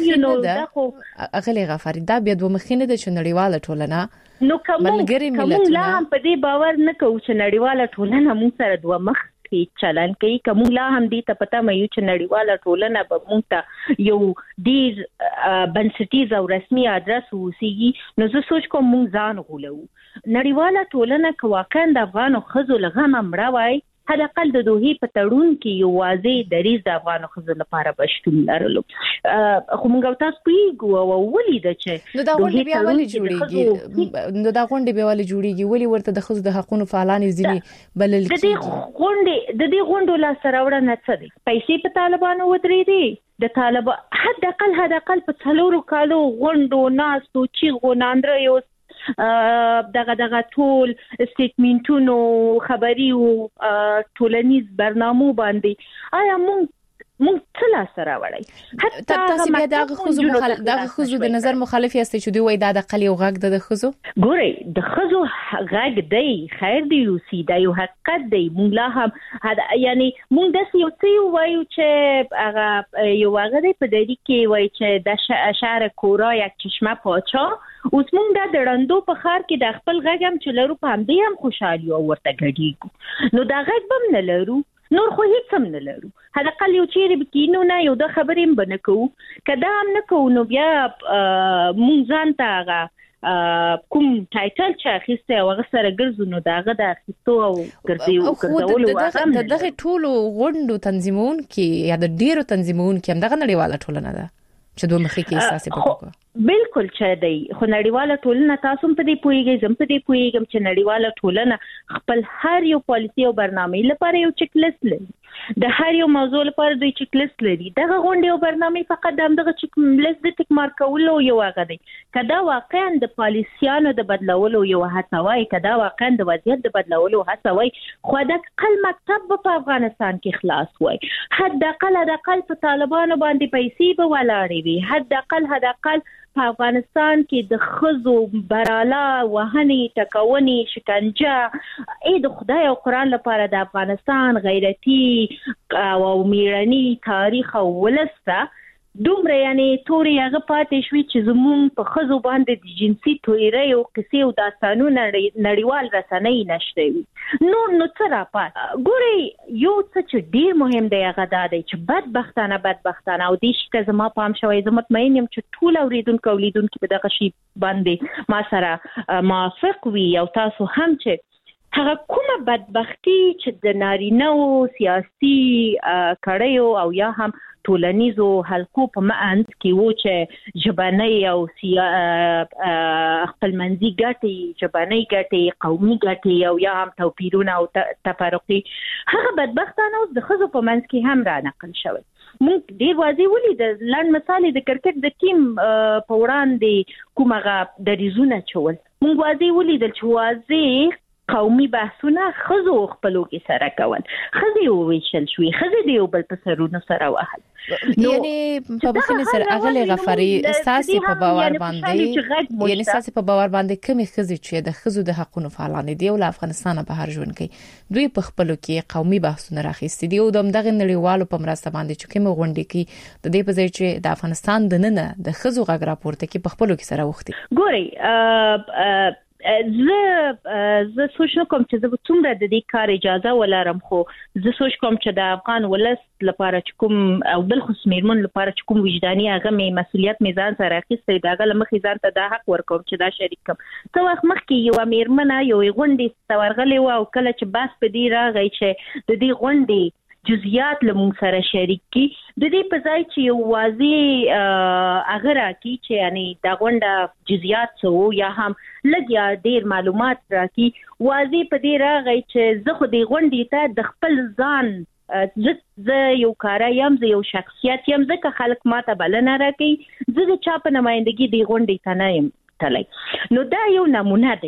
اغلی غفاری دا بیا دوه مخینه د نړیواله ټولنه نو کوم لا هم په دې باور نه کوو چې نړیواله ټولنه موږ سره دوه مخ کې چلن کوي. کوم لا هم دې ته پته مې چې نړیواله ټولنه به موږ ته یو ډیر بنسټیز او رسمي ادرس وسیږي. نو زه سوچ کوم موږ ځان غولو. نړیواله ټولنه که واقعا د افغانو ښځو لغم مړه وای، حداقل د دوی په تړون کې یو واضح دریز د افغانو ښځو لپاره بشتون لرلو. خو موږ تاسو پیګو او ولید چې نو دا غونډه بیا ولې جوړیږي، نو دا غونډه بیا ولې جوړیږي، ولې ورته د ښځو د حقوقو فعالان ځینی بلل کیږي. د دې غونډو لا سره وړاندې څه دي؟ پیسې په طالبانو ودرې دي. د طالبان حداقل په 4 کالو غونډو ناستو چې غوناندره یو دغه ټول سټیټمنټونو خبري او ټولنیز برنامو باندې آیا مونږ څه سره وړي؟ حتی تاسو بیا دغه خزو د نظر مخالف یاست چې دوی وای دا د قلی او غږ د خزو ګوري د خزو غږ دی، خیر دی روسی دا یو حقیقت دی. مونږ لا هم یعنی مونږ د یو څه وایو چې هغه یو هغه دی په دې کې وای چې د شهر کورا یک چشمه پاچا اوس مونږ د رندو په خار کې د خپل غږ هم چې لرو په همدې هم خوشحالي او ورته غړي. نو دا غږ بم نه لرو، نور خو هیڅ هم نه لرو. حداقل یو چیرې بکینو نه یو د خبرې هم بنه کوو. کدا هم نه کوو نو بیا مونږ ځان ته کوم ټایټل چې اخیسته او هغه سره ګرځو نو داغه د اخیستو او ګرځولو دغه ټولو غونډو تنظیمون کې یا د ډیرو تنظیمون کې هم دغه نړیواله ټولنه ده چې دوه مخې کې احساس وکړو. بالکل چې دی، خو نړیواله ټولنه تاسو په دې پوهیږئ، زم په دې پوهیږم چې نړیواله ټولنه خپل هر یو پالیسی او برنامه لپاره یو چک لیست لري. د هر یو موضوع لپاره دوی چک لیست لري. دغه غونډه او برنامه فقط دغه چک لیست د ټیک مارک کولو یو هغه دی. کدا واقعا د پالیسیانو د بدلولو یو هڅه وای، کدا واقعا د وضعیت د بدلولو هڅه وای، خو د خپل مکتب په افغانستان کې خلاص وای. حداقل په طالبانو باندې پیسې به ولاړې وي. حداقل په افغانستان کې د خزو براله وهنې ټکونې شکنجه د خدای او قرآن لپاره د افغانستان غیرتی او میړنی تاریخ او ولسته دومره یعنی توري هغه پاتې شوي چې زمون په خزو باندې د جنسي تویري او قصې او داستانونه نړیوال رسنۍ نشته وي. نو څه راپات ګوري یو څه چې ډیر مهم دی هغه دا دی چې بدبختانه او د شي زما پام شوی زه مطمئن یم چې ټول اوریدونکو په دغه شی باندې ما سره موافق وي او تاسو هم چې هغه کومه بدبختی چې د نارینه او سیاسي کړیو او یا هم ټولنیزو حلقو په معنی کې و چې ژبنۍ او خپلمنځي ګټې قومي ګټې او یا هم توپیرونه او تفرقي هغه بدبختانه اوس د خزو په منځ کې هم را نقل شوی. مونږ ډیر واضح ولید لاند مثال د کرکټ د ټیم په وړاندې کومه د ریزونه چول مونږ واضح ولید چې واضح قومي بحثونه خزو خپلو کې سره کول، خزي وویشل شوي، خزي دی یو بل په سرونو سره وهل. یعنی په بخنه سره اغلی غفاری اساسي په باور باندې یعنی اساسي په باور باندې کومي خزي چې د خزو د حقوقو فعالان دي او افغانستان په هر ژوند کې دوی په خپلو کې قومي بحثونه راخېستي دي او دغه نړیوالو په مرسته باندې چې کوم غونډې کې د دې په ځای چې د افغانستان د نن د خزو غږ راپورته کې په خپلو کې سره وختي. ګوري زه سوچ کوم چې زه څومره د دې کار اجازه ولرم، خو زه سوچ کوم چې د افغان ولس لپاره چې کوم او بل خصوص میرمن لپاره چې کوم وجداني هغه مسؤلیت میزان سره اخیستی دا غل مخې ځان ته دا حق ورکوم چې دا شریک کوم. څو وخت مخکې یو میرمن یو غونډې ستورغلې او کله چې بس په دې راغی چې د دې غونډې جزئیات لمون سره شریک کی د دې په ځای چې یو واضح اگر کی چې یعنی دا غونډه جزئیات سو یا هم لګیا ډیر معلومات راکی واضح په دې راغی چې زه خو دې غونډې ته د خپل ځان زه یو کار یم، زه یو شخصیت یم، زه که خلک ماته بلنه راکړي زه د چا په نمائندګي دې غونډې ته نه یم تللی. نو دا یو نمونه دی.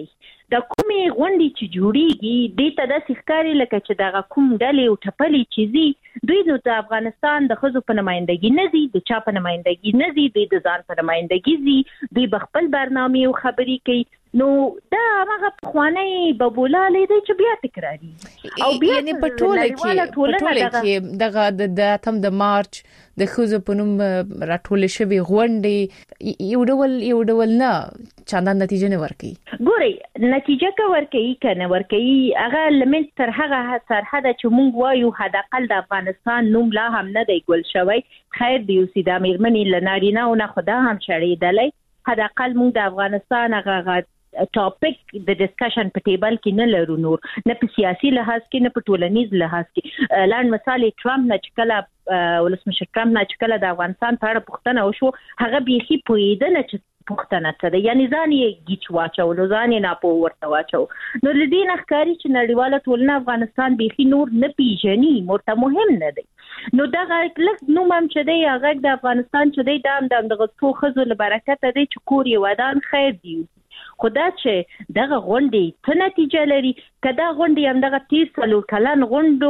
د کومې غونډې چې جوړیږي د ته د ښکاری لکه چې د کوم ډلې او ټپلې چیزي دوی نو د افغانستان د خزو په نمائندګي نه دي د چا په نمائندګي نه دي د ځان په نمائندګي دي دوی بخپل برنامه او خبري کوي نو دا هغه خواني ببولالې دی چې بیا تکراری او بیا یعنی په ټوله کې دغه د اتم د مارچ د خزو په نوم راټول شوی غونډې یو ډول نه چاندان نتیجه نه ورکي ګوري نتیجه کا ورکي کنه ورکي هغه لمن تر هغه سرحد چې مونږ وایو حداقل د افغانستان نوم لا هم نه دی ګول شوی خیر دی اوسې د میرمنې لنارینه او نه خدا هم شړېدلې حداقل مونږ د افغانستان هغه ټاپک د ډسکشن په ټیبل کې نه لرو نور نه په سیاسي لحاظ کې نه په ټولنیز لحاظ کې لاند مثال ټرمپ نه چکله ولسمشر ټرمپ نه چکله د افغانستان په اړه پوښتنه وشو هغه بيخي پویدنه چې پوښتنه څه ده یعنی ځان یې گیچ واچو ځان یې نه په ورته واچو نو لدی نه ښکاری چې نړیواله ټولنه افغانستان بيخي نور نه پیژني مرته مهم نه دی نو دا لکه نو مم چې دی هغه د افغانستان چې دی د څو خزو لبرکت دی چې کور یې ودان خیر دی خدا چې دغه غونډې ته نتیجه لري کدا غونډې هم دغه 30 کلن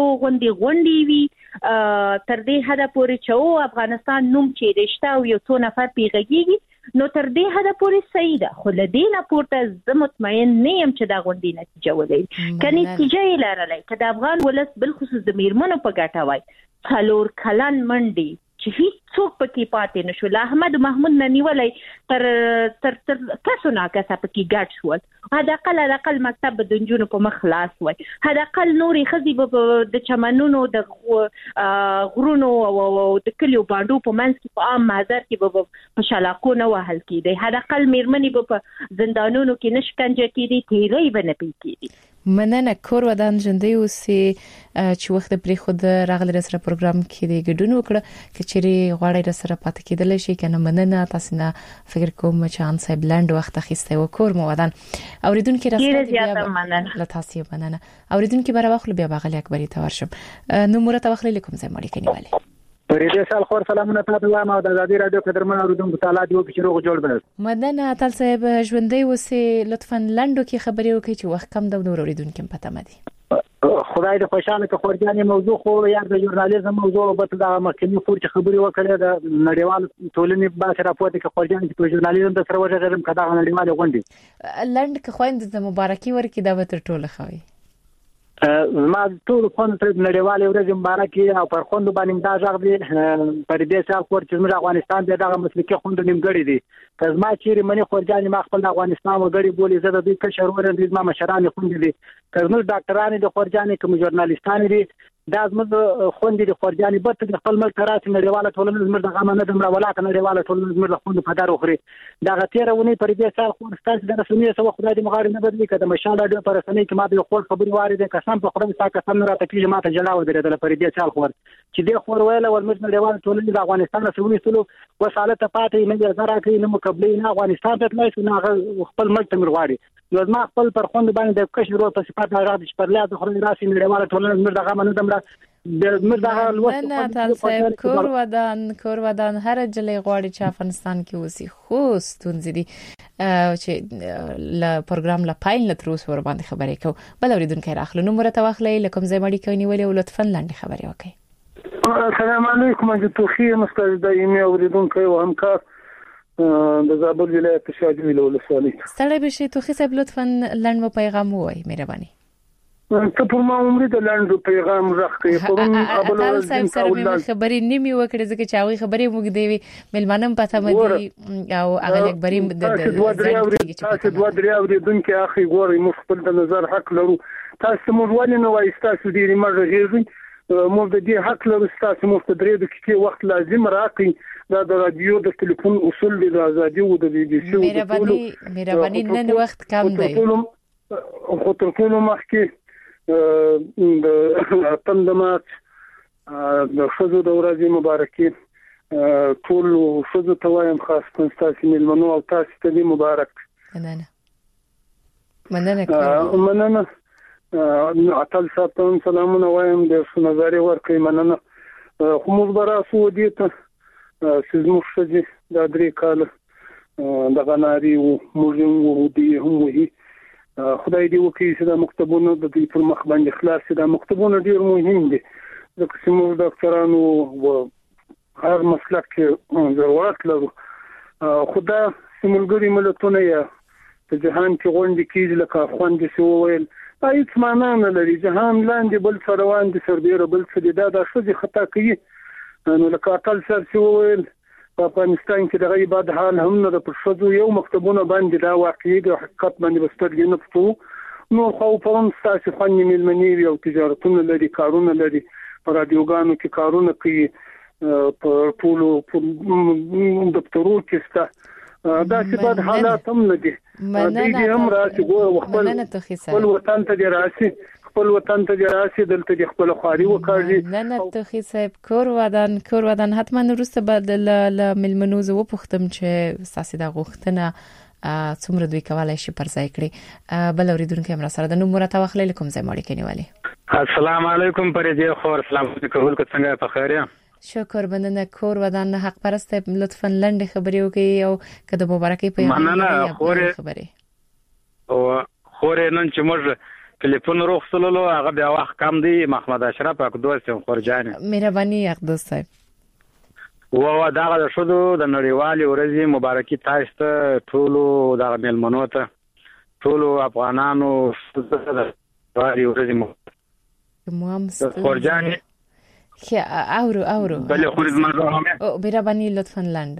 غونډې وي تر دې حد پورې چې افغانستان نوم چې رښتا او یو څو نفر پیغږي نو تر دې حد پورې صحیح ده خو لدې نه پورته زه مطمئن نه یم چې دا غونډې نتیجه ولري کني نتیجه یې لرلای کدا افغان ولس بل خصوص د میرمنو په ګټه وای 4 کلن منډي چې هیڅ څوک پکې پاتې نشو لا احمد محمود ننیولای تر تاسو نه کسه پکې ګډ شول حداقل مکتب د جنونو په مخ خلاص وای حداقل نوري خزي د چمنونو د غرونو او د کلیو باندې په منځ کې په عام محضر کې په شلاقو نه وهل کېدی حداقل میرمنې په زندانونو کې نشکنجه کېدی تیری بنه پېکېدی مننه کور ودان ژوندۍ اوسې چې وخت پرې خود راغلی سره پروګرام کې د ګډون وکړه کچېری غواړی سره پاتې کېدل شي کنه مننه تاسو نه فکر کوم چې ان سای بلند وخت اخیسته و کور مو ودان اوریدونکو راځي له تاسو مننه اوریدونکو بر واخلو بیا باغلی اکبری ته ورشم نو مرته واخلې لیکم زه مړی کني والي پرېدې سال خور سلامونه تاسو ته ما د ازادي رادیو قدرمن اوریدونکو تعالی دی او چې روغ جوړ بل مدنه تعال صاحب ژوندۍ اوسې لطفا لندو کې خبري وکړي چې وخت کم د نور اوریدونکو پته مدي خدای دې خوشاله که خورجانې موضوع خو یار د ژورنالیزم موضوع به د مخکنی فور چې خبري وکړي د نړیوال ټولنې باسه راپورته کې خورجانې په ژورنالیزم د سره وژغرم کدا نړیوال غونډي لند کې خويند د مبارکي ورکې دا به تر ټوله خوي ما ټول خون تر نړیوالې ورځ مبارکي او پر خوند باندې دا ځغ دي پر دې سال خور چې موږ افغانستان دغه مسلکي خوند نیمګړی دي که ما چیرې منی خورجانې ما خپل افغانستان وګړي بولی زه د دې کشر ورندې ما مشران خوند دي که موږ ډاکټران دي خورجانې کوم ژورنالیستان دي دا زموږ خوند دي خورجانې به د خپل ملک راځي نړیواله ټولنه زموږ د غمه نه دمره ولاکه نړیواله ټولنه زموږ د خوند په دار وخري دا غتیرونه پر دې سال خور ستاسو د رسمي سو خدای دې مغاړي نه بدلی کده مشاله د پر رسمي کې ما د خور خبري وارده قسم په خورم ساکه سم نه راته کیږي ما ته جلا ودرېدل پر دې سال خور چې دې خور ویل ول موږ نړیواله ټولنه د افغانستان سره ونیسلو وساله ته پاتې نه زرا کوي نه مقابله نه افغانستان ته تلای شو نه خپل ملک ته مرغواړي یو ما خپل پر خوند باندې د کشر ورو په صفات راځي چې پر لاس خوري راسي نړیواله ټولنه زموږ دغه منو دمره نه تاسو کور ودان هر جلې غواړي چې افغانستان کې اوسي خو ستونزې دي چې ل پروګرام لا پایل تروس ور باندې خبرې کو بل اوریدونکو راخلو نو مرته واخلې لکم زې مړی کوي ولې لطفا لاندې خبرې وکړي السلام علیکم د توخی مستند دایمي اوریدونکو او همکار د زابل ولایت شاجوی له ولسوالۍ ستړي بشي توخی صاحب لطفا لاند پیغام وای مهرباني ته پر ما عمر د لاند پیغام راخې پرون ابل ورځ سره خبرې نیمه وکړه ځکه چې هغه خبرې موږ دی ملمانم پته مدي او هغه اکبري د تاسو دوه درې اوریدونکو اخی ګوري مخ خپل د نظر حق لرو تاسو موږ ولې نو وایي تاسو ډیری مرغه غیږي موږ د دې حق لرو تاسو موږ ته درې دقیقې وخت لازم راکړي دا د رادیو د ټلیفون اصول دي د ازادي او د بي بي سي مهرباني نن وخت کم دی خو تر ټولو مخکې د اتم د مارچ د خزو د ورځې مبارکي ټول خزو ته وایم خاص تاسو ملمنو او تاسو ته مبارک مننه اتل ساتم سلامونه وایم د نظر ورکې مننه خو موږ برا سعودي ته سیزمو شدي د درې کال د غناري او موږ وو دي هم وي خدای دې وکړي چې د مکتبونو د دې پر مخ باندې خلاص شي. د مکتبونو ډیر مهم دي ځکه چې موږ ډاکټرانو او هر مسلک کې ضرورت لرو. خدای سیمولګری ملتونه یا په جهان کې غونډې کیږي لکه خوندې شو ویل هیڅ معنا نه لري. جهان لاندې بل څه روان دي سربېره بل څه دا د شوزي خطا کوي. نو لکه اټل سر شو ویل په افغانستان کې د غیبت حال هم نه د پښتو یو مکتبونه باندې دا واقعي د حقیقت باندې بسترګې نه پټو. نو خو په هم تاسو خواني ملمنی او تجارتونه لري کارونه لري په رادیوګانو کې کارونه کوي په ټولو دفترو کې ستا دا چې بعد حالات هم نه دي. دې هم راځي ګوره خپل وطن ته راشي خپل وطن ته راشي دلته د خپل خواري وکړي. نه توخي صاحب کور ودان حتما وروسته بدل ملمنوز و پختم چې ساسي د غوښتنه څومره دوی کولای شي پر ځای کړي. بل اوریدونکو هم را سره د نو مرته واخلې کوم ځای ماړي کېنیواله. السلام علیکم پرې خو السلام علیکم څنګه په خیر یم. شکر بننه کور ودان حق پرست لطفا لنډ خبري وکي او کده مبارکي په مننه خبري او خورې نن چې موږ ټلیفون روخصلو هغه بیا وخت کم دی. محمد اشرف اقدوس خورجان مهرباني اقدوس صاحب و دا د شودو د نړیوالې ورځې مبارکي تاسو ته ټولو د ملمنو ته ټولو افغانانو د ورځې مو خورجان خیا اورو بل خورز منځه او مهرباني لطفا لاند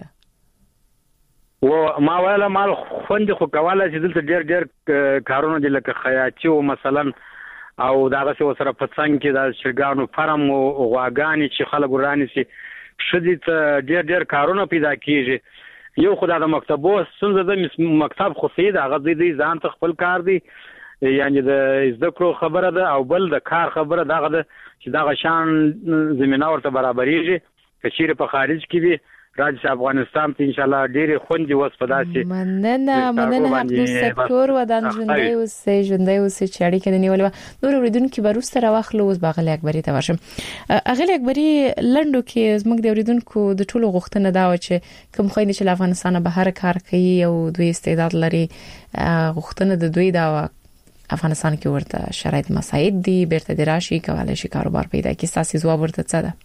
و ما ویله مال خوند خو کواله چې دلته ډېر کارونه دي لکه خیاطي او مثلا او داغه څه سره پڅنګ کې د شرګانو فرم او غواګانی چې خلک ورانی سي شدي ته ډېر کارونه پیدا کیږي. یو خدای د مکتبو څنګه د مکتب خو سید هغه د ځان ته خپل کار دی یعنی د ذکر خبره ده او بل د کار خبره دغه ده چې دغه شان زمينه ورته برابرېږي کچیر په خارج کې وي راځي افغانستان ته ان شاء الله ډېر خوندي وس پداسي مننه عبدالله سکور ودان ژوندۍ اوسې چې اړیکه نیولې نور اوریدونکو بروسته راوخلو اوس باغلی اکبري ته ورشم. اغلی اکبري لندو کې زموږ د اوریدونکو د ټولو غوښتنه دا و چې کوم خويند چې افغانستان بهر کار کوي او دوی استعداد لري غوښتنه د دوی دا افغانستان کې ورته شرایط مساعد دي بیرته د راشي کولای شي کاروبار پیدا کړي. ساسي ځواب ورته څه ده؟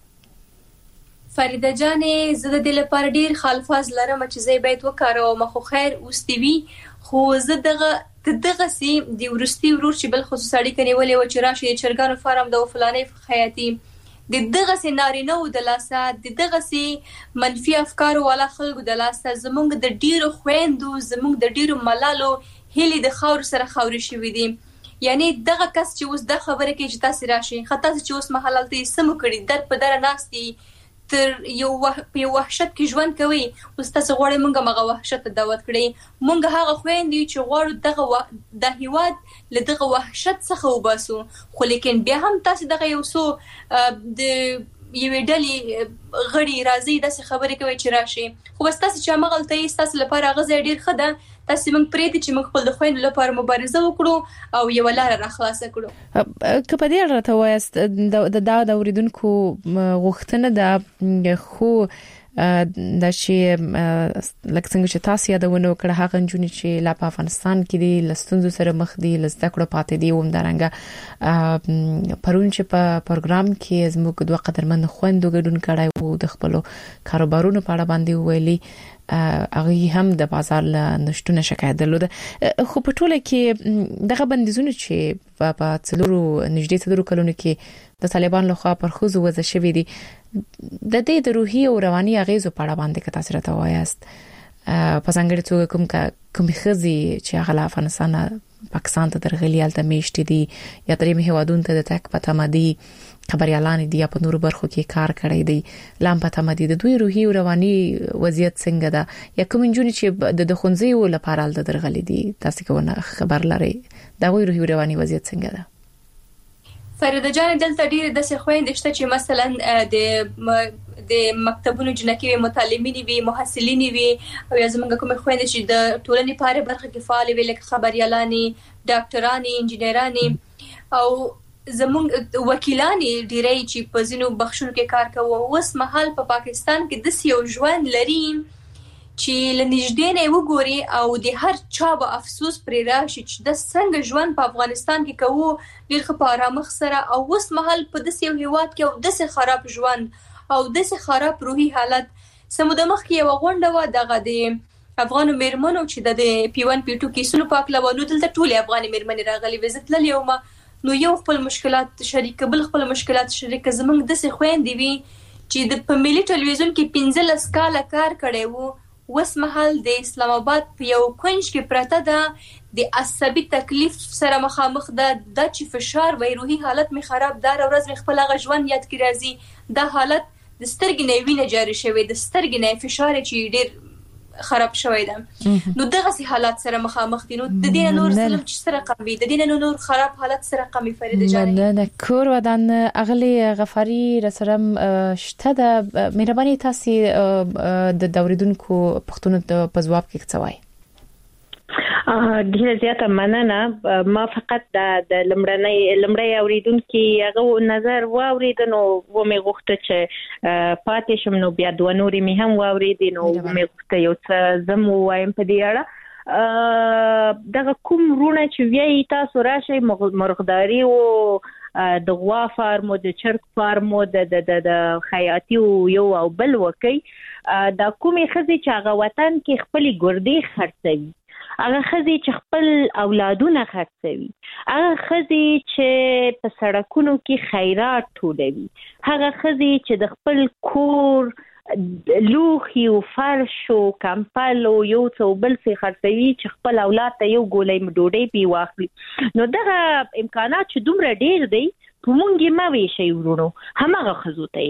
فریده جانې زه د دې لپاره ډیر خالفاز لرم چې زه باید وکاروم خو خیر اوستوي خو زه دغه سي د ورستي ورور چې بل خصوص اړیکه نیولې و چې راشي چرګانو فارم د فلانې خیاطي د دغه سي نارینه او د لاسه د دغه سي منفي افکار ولا خلکو د لاسه زمونږ د ډیرو خويندو زمونږ د ډیرو ملالو هلي د خاور سره خاوري شوې دي. یعنی دغه کس چې اوس د خبره کې چې تاسو راشي خطا چې اوس محلالتي سم کړي در په در ناستي تر یو وحشت کې ژوند کوي اوس تاسو غواړئ مونږه مغه وحشت دعوت کړئ مونږ هغه خويندې چې غواړو دغه د هیواد له دغه وحشت څخه وباسو خو لیکن بیا هم تاسو دغه یو سو د یوې ډلې غړي راځي د خبرې کوي چې راشي خو بس تاسو چې مغلطه تاسو لپاره غزه ډیر خده تاسو موږ پرې چې موږ خپل د خويند لپاره مبارزه وکړو او یو لار را خلاص کړو. کپدې راته وایست د اوریدونکو غوښتنه د خو د شي لکه څنګه چې تاسو یادونه وکړه هغه جنونی چې لا په افغانستان کې دي لستونزو سره مخ دي لزده کړو پاتې دي ومدارنګه پرون چې په پروګرام کې زموږ دوه قدرمن خويندو ګډون کړای وو د خپل کاروبارونو په اړه باندې ویلي هغه هم د بازار نشټونه شکایت درلوده خو په ټوله کې دغه بندیزونه چې په څلورو نږدې څلورو کلونو کې د طالبان لخوا پر خوځو وځ شوې دي د دې د روحي او رواني اغیزو په اړه باندې که تاسو راته وایاست په څنګه چې کوم خزي چې هغه افغانستان پاکستان ته درغلي الته میشت دي یا درې هیوادونو ته د تک پته مدي خبريالان دي په نورو برخو کې کار کړی دی لام پته مدي د دوی روحي او رواني وضعیت څنګه ده یا کوم جونی چې د خونځي لپاره الته درغلي دي تاسو کومه خبر لري دا وی روحي او رواني وضعیت څنګه ده؟ فریده جان دلته ډیر د خويندې شته چې مثلا د مکتبونو جنکی متعلمین وي محصلین وي او یا زمونږ کوم خويندې چې د ټولنې په اړه برخه کې فعال وي لکه خبريالانی ډاکټرانی انجنیرانی او زمونږ وکیلانی ډیری چې په ځینو بخښونو کې کار کوي اوس مهال په پاکستان کې د یو ژوند لري چې لنیږدې نه وګوري او د هر چا به افسوس پرې راشي چې د څنګه ژوند په افغانستان کې کوو ډېر په آرامښ سره او اوس مهال په داسې یو هیواد کې او داسې خراب ژوند او داسې خراب روحي حالت سمو د مخکې یو غونډه و دغه د افغانو میرمنو چې د P1 P2 کیسونو په اړه ولودل دلته ټولې افغاني میرمنې راغلي وزت للی او نو یو خپل مشکلات شریک بل خپل مشکلات شریک زمونږ داسې خويندې وي چې د په ملي ټلویزیون کې 15 کاله کار کړی وو وس مهال د اسلام آباد په یو کونج کې پرته ده د عصبي تکلیف سره مخامخ ده د چې فشار وای روحي حالت می خراب ده ورځ می خپل غژوند یاد کی راځي د حالت د سترګې نه وینه جاری شوی د سترګې نه فشار چې ډیر خراب شوی ده نو دغه سي حالات سره مخامخ دي نو د دې نور ظلم چې سره قوي د دې نور خراب حالت سره قوي فريده جاني نه کور ودان اغلی غفاری رسرم شته د مهرباني تاسو د دوریدونکو پښتون په جواب کې څوای ډیره زیاته مننه ما فقط د لمړی اوریدونکو هغه نظر واوریدنو و مې غوښته چې پاتې شم نو بیا دوه نورې مې هم واوریدنو مې غوښته یو څه زم وایم په دې اړه دغه کوم رونه چې وی تاسو راشي مرغداري او د غوا فارمو د چرګ فارمو د خیاطي یو او بل وکي دا کومې خزي چې هغه وطن کې خپل ګردې خرڅوي هغه خزي چې خپل اولادونه خرڅوي هغه خزي چې په سړکونو کې خیرات ټولوي هغه خزي چې د خپل کور لوخي او فرش او کمپل او یو څو بل څه خرڅوي چې خپل اولاد ته یو ګولې ډوډۍ پی واخلي نو دغه امکانات چې دومره ډیر دي پمونږه ما وی شي ورونو همغه خزو ته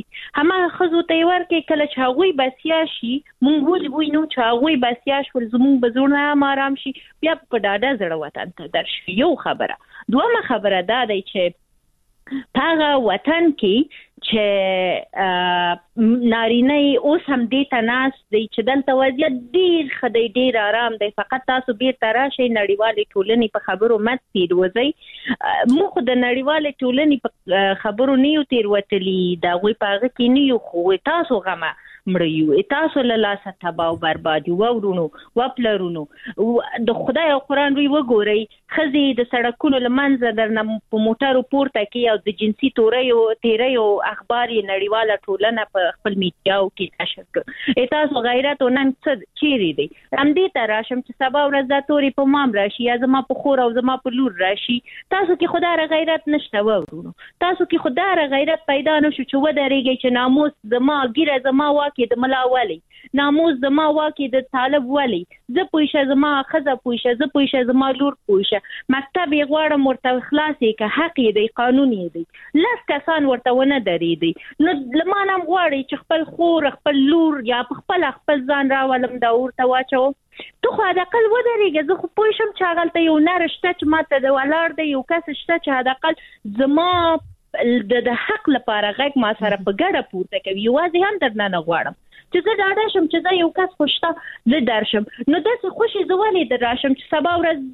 ورکي کله چې هغوی بسیا شي مونږ وینو چې هغوی بسیا شول زموږ بزرګ نه آرام شي بیا په ډاډه زړه وطن ته درشي یو خبره دومره خبره دا دی چې هغه وطن کې چې نارینه اوس هم دې تناس دی چې دلته وضعیت ډیر خدای ډیر آرام دی فقط تاسو بیرته راشئ نړیوالې ټولنې په خبرو مت تیروځئ موږ د نړیوالې ټولنې په خبرو نه یو تیروتلی دا غوي پاغه کې نه یو خو تاسو غمه مړیو تاسو له لاسه تباہ او برباد ورونو وپلرونو د خدای او قران وی وګورئ خزي د سړکونو لمنځه درنه په موټرو پورته کې او د جنسي تیریو اخبار نړیواله ټولنه په خپل میډیاو کې نشر کړ تاسو غیرت نن څه چیرې دي هم دې ته راشم چې سبا ورځ د توري په مام راشي یا زما په خور او زما په لور راشي تاسو کې خدای را غیرت نشته ورونو تاسو کې خدای را غیرت پیدا نشو چې ودرېږي چې ناموس زما ګیره زما کې د ملا والی ناموس زما واکې د طالب والی زه پوښه زما خزه پوښه زه پوښه زما لور پوښه مکتب یې غواړم ورته خلاصې که حق یې دی قانون یې دی لاس کسان ورته ونه درېدي نو لمانم غواړي چې خپل خور خپل لور یا خپل ځان راولم دا ورته واچو تو خو د عقل ودرېږي زه خو پوښم چې هغه یو نر شته چې ماته د ولاړ دی یو کس شته چې د عقل زما د حق لپاره غږ ما سره په ګډه پورته کوي یوازې هم درنه نه غواړم چې زه ډاډه شم چې زه یو کس خوشته زه درشم نو داسې خوشي زولې دراشم چې سبا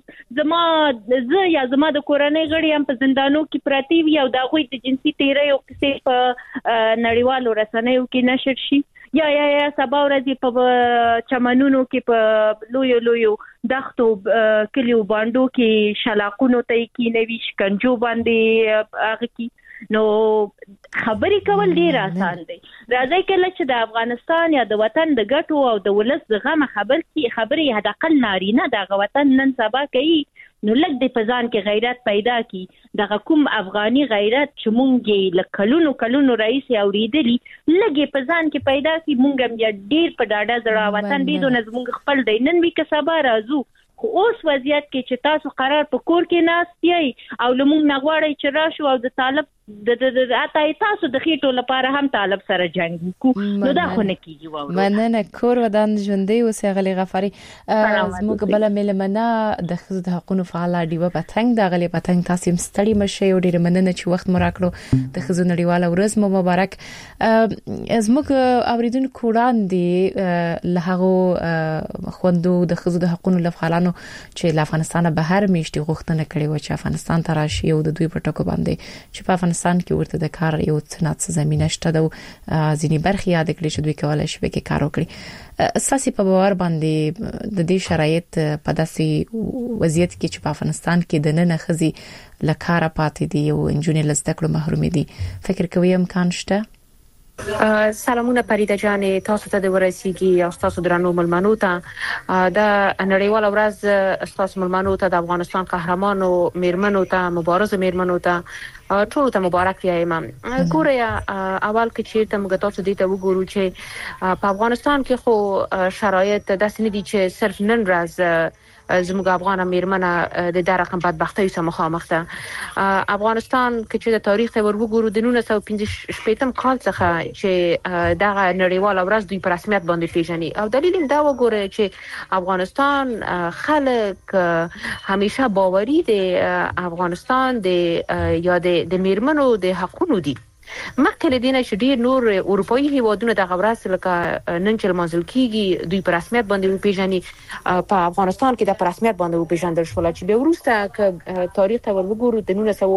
ورځ زه یا زما د کورنۍ غړي هم په زندانو کې پراتی وي او دا غوي د جنسي تیریو کیسې په نړیوالو رسنیو کې نشر شي یا سبا ورځ په چمنونو کې په لویو دښتو کلیو باندې کې شلاقونو ته کې نوي شکنجو باندې هغه کې نو خبرې کول ډیر آسان دي راځي کله چې د افغانستان یا د وطن د ګټو او د ولس د غم خبرې هدا قل نارینه د وطن نن سبا کوي نو لږ د پزان کې غیرت پیدا کی د کوم افغاني غیرت چې مونږه کلونو رئیس اوریدلی لږ پزان کې پیدا کی مونږه ډیر په ډاډه زړه وطن دې د نظم خپل دینن وی کسبه راځو اوس وضعیت کې چې تاسو قرار په کور کې ناستئ او لمون نغواړی چې راشو او د طالب د اته تاسو د خېټو لپاره هم طالب سره جنگ کو نو دا خو نه کیږي وو مننه کور ودان ژوندې اوسه غلي غفاري زموږ بل ملمنه د خزو د حقوقو فعال دیوه پتنګ د غلي پتنګ تاسو مستړي مشه او ډیر مننه چې وخت مو راکړو د خزو نړیواله ورځ مو مبارک زموږ اوریدونکو وړاندې له هغه خوندو د خزو د حقوقو لفعالانو افغانانو چې له افغانستان بهر میشتي غوښتنه کړې و چې افغانستان ته راشي او د دوی په ټکو باندې چې په افغانستان کې ورته د کار یو صنعت زمينه شته د ځینی برخې یاد کړې چې دوی کولای شي کې کار وکړي. اساسي په باور باندې د دې شرایط په داسې وضعیت کې چې په افغانستان کې د نن خزي لکاره پاتې دي او انجونې لزده کړو محروم دي، فکر کوي امکان شته؟ سلامونه پریده جان، تاسو ته د ورسیږي او تاسو درنو ملمنو ته د نړیوال ورځ تاسو ملمنو ته د افغانستان قهرمانو میرمنو ته مبارز میرمنو ته ټول ته مبارک وایم. ګوریا اول کې چې ته موږ تاسو دې ته وګورو چې په افغانستان کې خو شرایط داسې نه دي چې صرف نن ورځ زموږ افغان میرمنه د دا رقم بدبختۍ سره مخامخ ده. افغانستان کې چې د تاریخ ته ورغورو د 1915 کال څخه چې دغه نړیوال ورځ دوی په رسمیت باندې پیژني او دلیل دا وګوره چې افغانستان خلک همیشه باوري دي افغانستان د میرمنو د حقونو دي. مخکې له دې نه چې ډیر نور اروپאי هیوادونه د غوړاس لکه نن چې منځل کیږي دوی په رسمیت باندې پیژني، په افغانستان کې د په رسمیت باندې پیژندل شول چې به وروسته تاریخ ته ورغورو د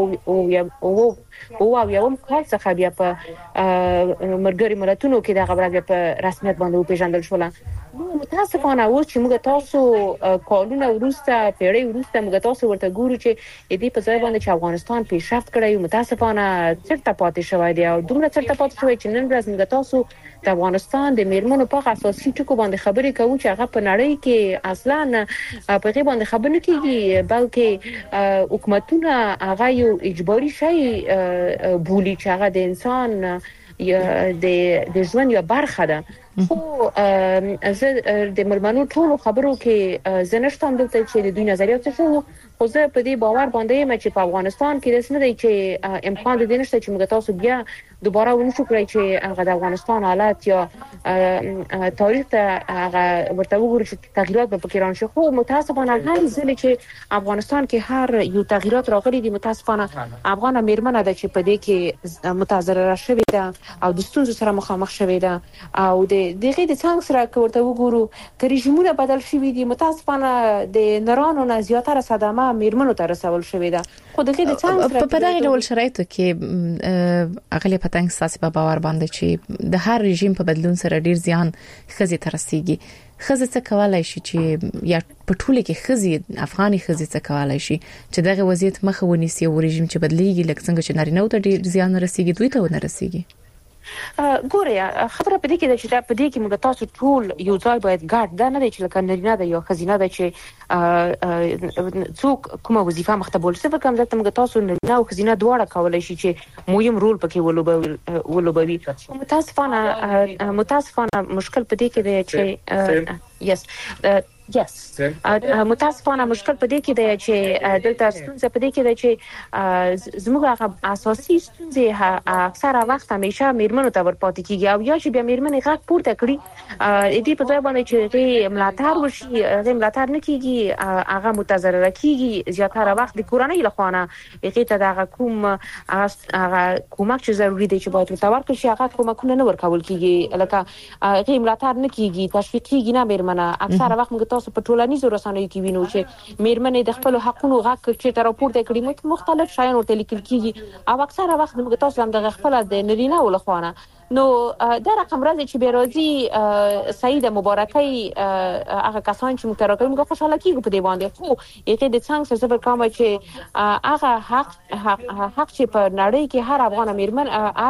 1900 کال څخه بیا په مرګري ملتونو کې د غوړاس په رسمیت باندې پیژندل شول. متاسفانه اوس چې موږ تاسو کالونه وروسته پیړۍ وروسته موږ تاسو ورته ګورو چې دې په ځای باندې چې افغانستان پیشرفت کړی، متاسفانه چرته پاتې شوی دی او دومره چرته پاتې شوی چې نن ورځ موږ تاسو د افغانستان د میرمنو په اساسي ټکو باندې خبرې کوو چې هغه په نړۍ کې اصلا په غي باندې خبرې نه کیږي، بلکې حکومتونه هغه یو اجباري شی بولي چې هغه د انسان د ژوند یو برخه ده. خو زه د ملمنو ټول خبرو کې زنشتم دلته چې د دوی نظریات څه وو، خو زه په دې باور باندې یم چې په افغانستان کې د سند چې امکان د دې نشته چې موږ تاسو بیا دوباره ونشو کړی چې هغه د افغانستان حالات یا تاریخ ته هغه ورته وګورو چې تغیرات به پکې راشي. خو متاسفانه هر ځل چې افغانستان کې هر یو تغیرات راغلي دي، متاسفانه افغان میرمنه د چې په دې کې متضرره شوې ده او د ستونزو سره مخامخ شوې ده او دغه د څنګه سره ورته وګورو چې رژیمونه بدل شوي دي، متاسفانه د نرانو نه زیاتره صدمه میرمنو ته رسول شوې ده. خو دغه د څنګه سره په دغه ډول شرایطو کې اغلی پتنګ ساسي په باور باندې چې د هر رژیم په بدلون سره ډیر زیان خزي ترسيږي. خزي څه کولای شي چې یا په ټوله کې خزي افغاني خزي څه کولای شي چې دغه وضعیت مخه ونیسي او رژیم چې بدلیږي لکه څنګه چې نارینه ته ډیر زیان رسیږي دوی ته نه رسیږي. ګوریا خبره پدې کې ده چې دا پدې کې موږ تاسو ټول یو ځای باید ګډ دا نه دی چې لکه نارینه ده یا خزینه ده چې څوک کومه وظیفه مختبول څه کوم ځکه موږ تاسو نارینه او خزینه دواړه کولای شي چې مهم رول پکې ولوبوي. متاسفانه مشکل پدې کې دی چې متاسفانه مشکل پدې کې دی چې دلته ستونزه پدې کې دی چې زموږ اساسي ستونزه اکثره وخت همیشه میرمنو ته ورپاتې کیږي او یا چې بیا میرمنې غږ پورته کړي دې په ځای باندې چې ملاتړ وشي هغه ملاتړ نه کیږي، هغه متضرره کیږي. زیاتره وخت د کورنۍ لخوا هغه ته د کوم هغه کومک چې ضروری دی چې باید ورکړل شي هغه کومکونه نه ورکول کیږي، لکه هغه ملاتړ نه کیږي، تشویق کیږي نه میرمنه. اکثره وخت موږ تاسو په ټولنیزو رسنیو کې وینو چې میرمنې د خپل حقونو غږ چې تر راپورته کړي مختلف شایان ورته لیکل کیږي او اکثره وخت موږ تاسو هم د خپل د نرینه ولخوانه نو دا رقم راځي چې بیروزی سعید مبارکي هغه کسان چې متراکم موږ خوشاله کیږو په دی باندې. خو یې د څنګه څه کوم چې هغه حق چې په نړۍ کې هر افغان میرمن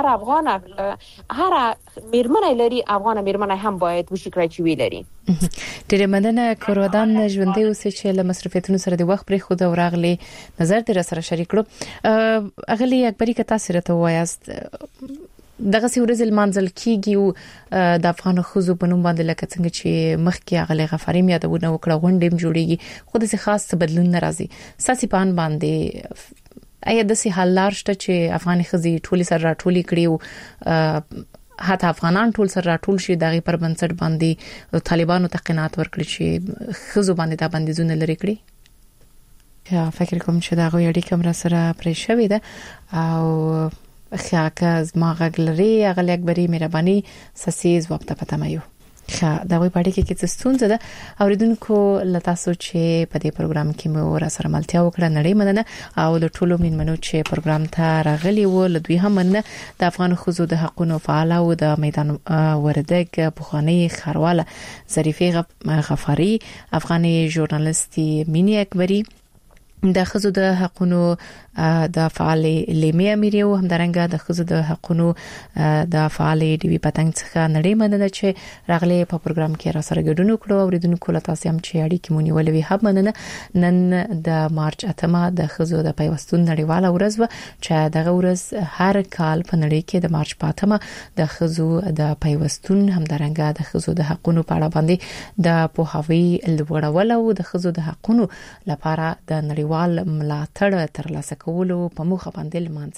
هر میرمن لري، افغان میرمن هم باید وشي کړی چې وی لري. ډېر مننه کورودان ژوندۍ اوسې چې له مصرفیتونو سره د وخت پرې خو دا ورغلي نظر دې سره شریک کړو. اغلی اکبري کتا سره ته وایست دغه سیورز المنزل کیږي او د افغان خوځو په نوم باندې لکه څنګه چې مخکې اغلی غفاری یادونه وکړه غونډې جوړیږي خو د خاص بدلون ناراضي ساسي پان باندې ایا د سي حلار شته چې افغاني خزي ټولي سره راټولي کړي حتی افغانان ټول سره راټول شي دغه پر بنسټ باندې طالبانو تقینات ورکړي چې خزو باندې دا بندیزونه لري کړی. یا فکر کوم چې دا غوړي کمره سره پرې شوې ده او خیاکه از ما غلری اغلی اکبری مهربانی سسیز وقت پتمایو دا وی پاره کې څه ستونزه ده اوریدونکو لتا سوچ په دې پروګرام کې مو را سره ملتیا وکړه نړۍ مننه او د ټولو مینمنو چې پروګرام ته راغلي و لدوی هم مننه د افغان خزو د حقونو فعال او د میدان وردګ بخاني خرواله ظریفه غفاری افغاني ژورنالیستي مینی اکبری د خزو د حقونو د فعال لیمه اميري او همدارنګه د خزو د حقونو د فعال ډي وي پتنګ څخه نړۍ مننه چې راغلي په پروګرام کې را سره ګډون کړو او ریدونکو له تاسو هم چې اړیکې مونږ ولوي هم مننه نن د مارچ 8 د خزو د پیوستون نړیواله ورځ و چې دغه ورځ هر کال په نړۍ کې د مارچ 8 د خزو د پیوستون همدارنګه د خزو د حقونو په اړه باندې د پوهاوی لوړول او د خزو د حقونو لپاره د نړیوال ملاتړ ترلاسه کولو په موخه باندې لمانځل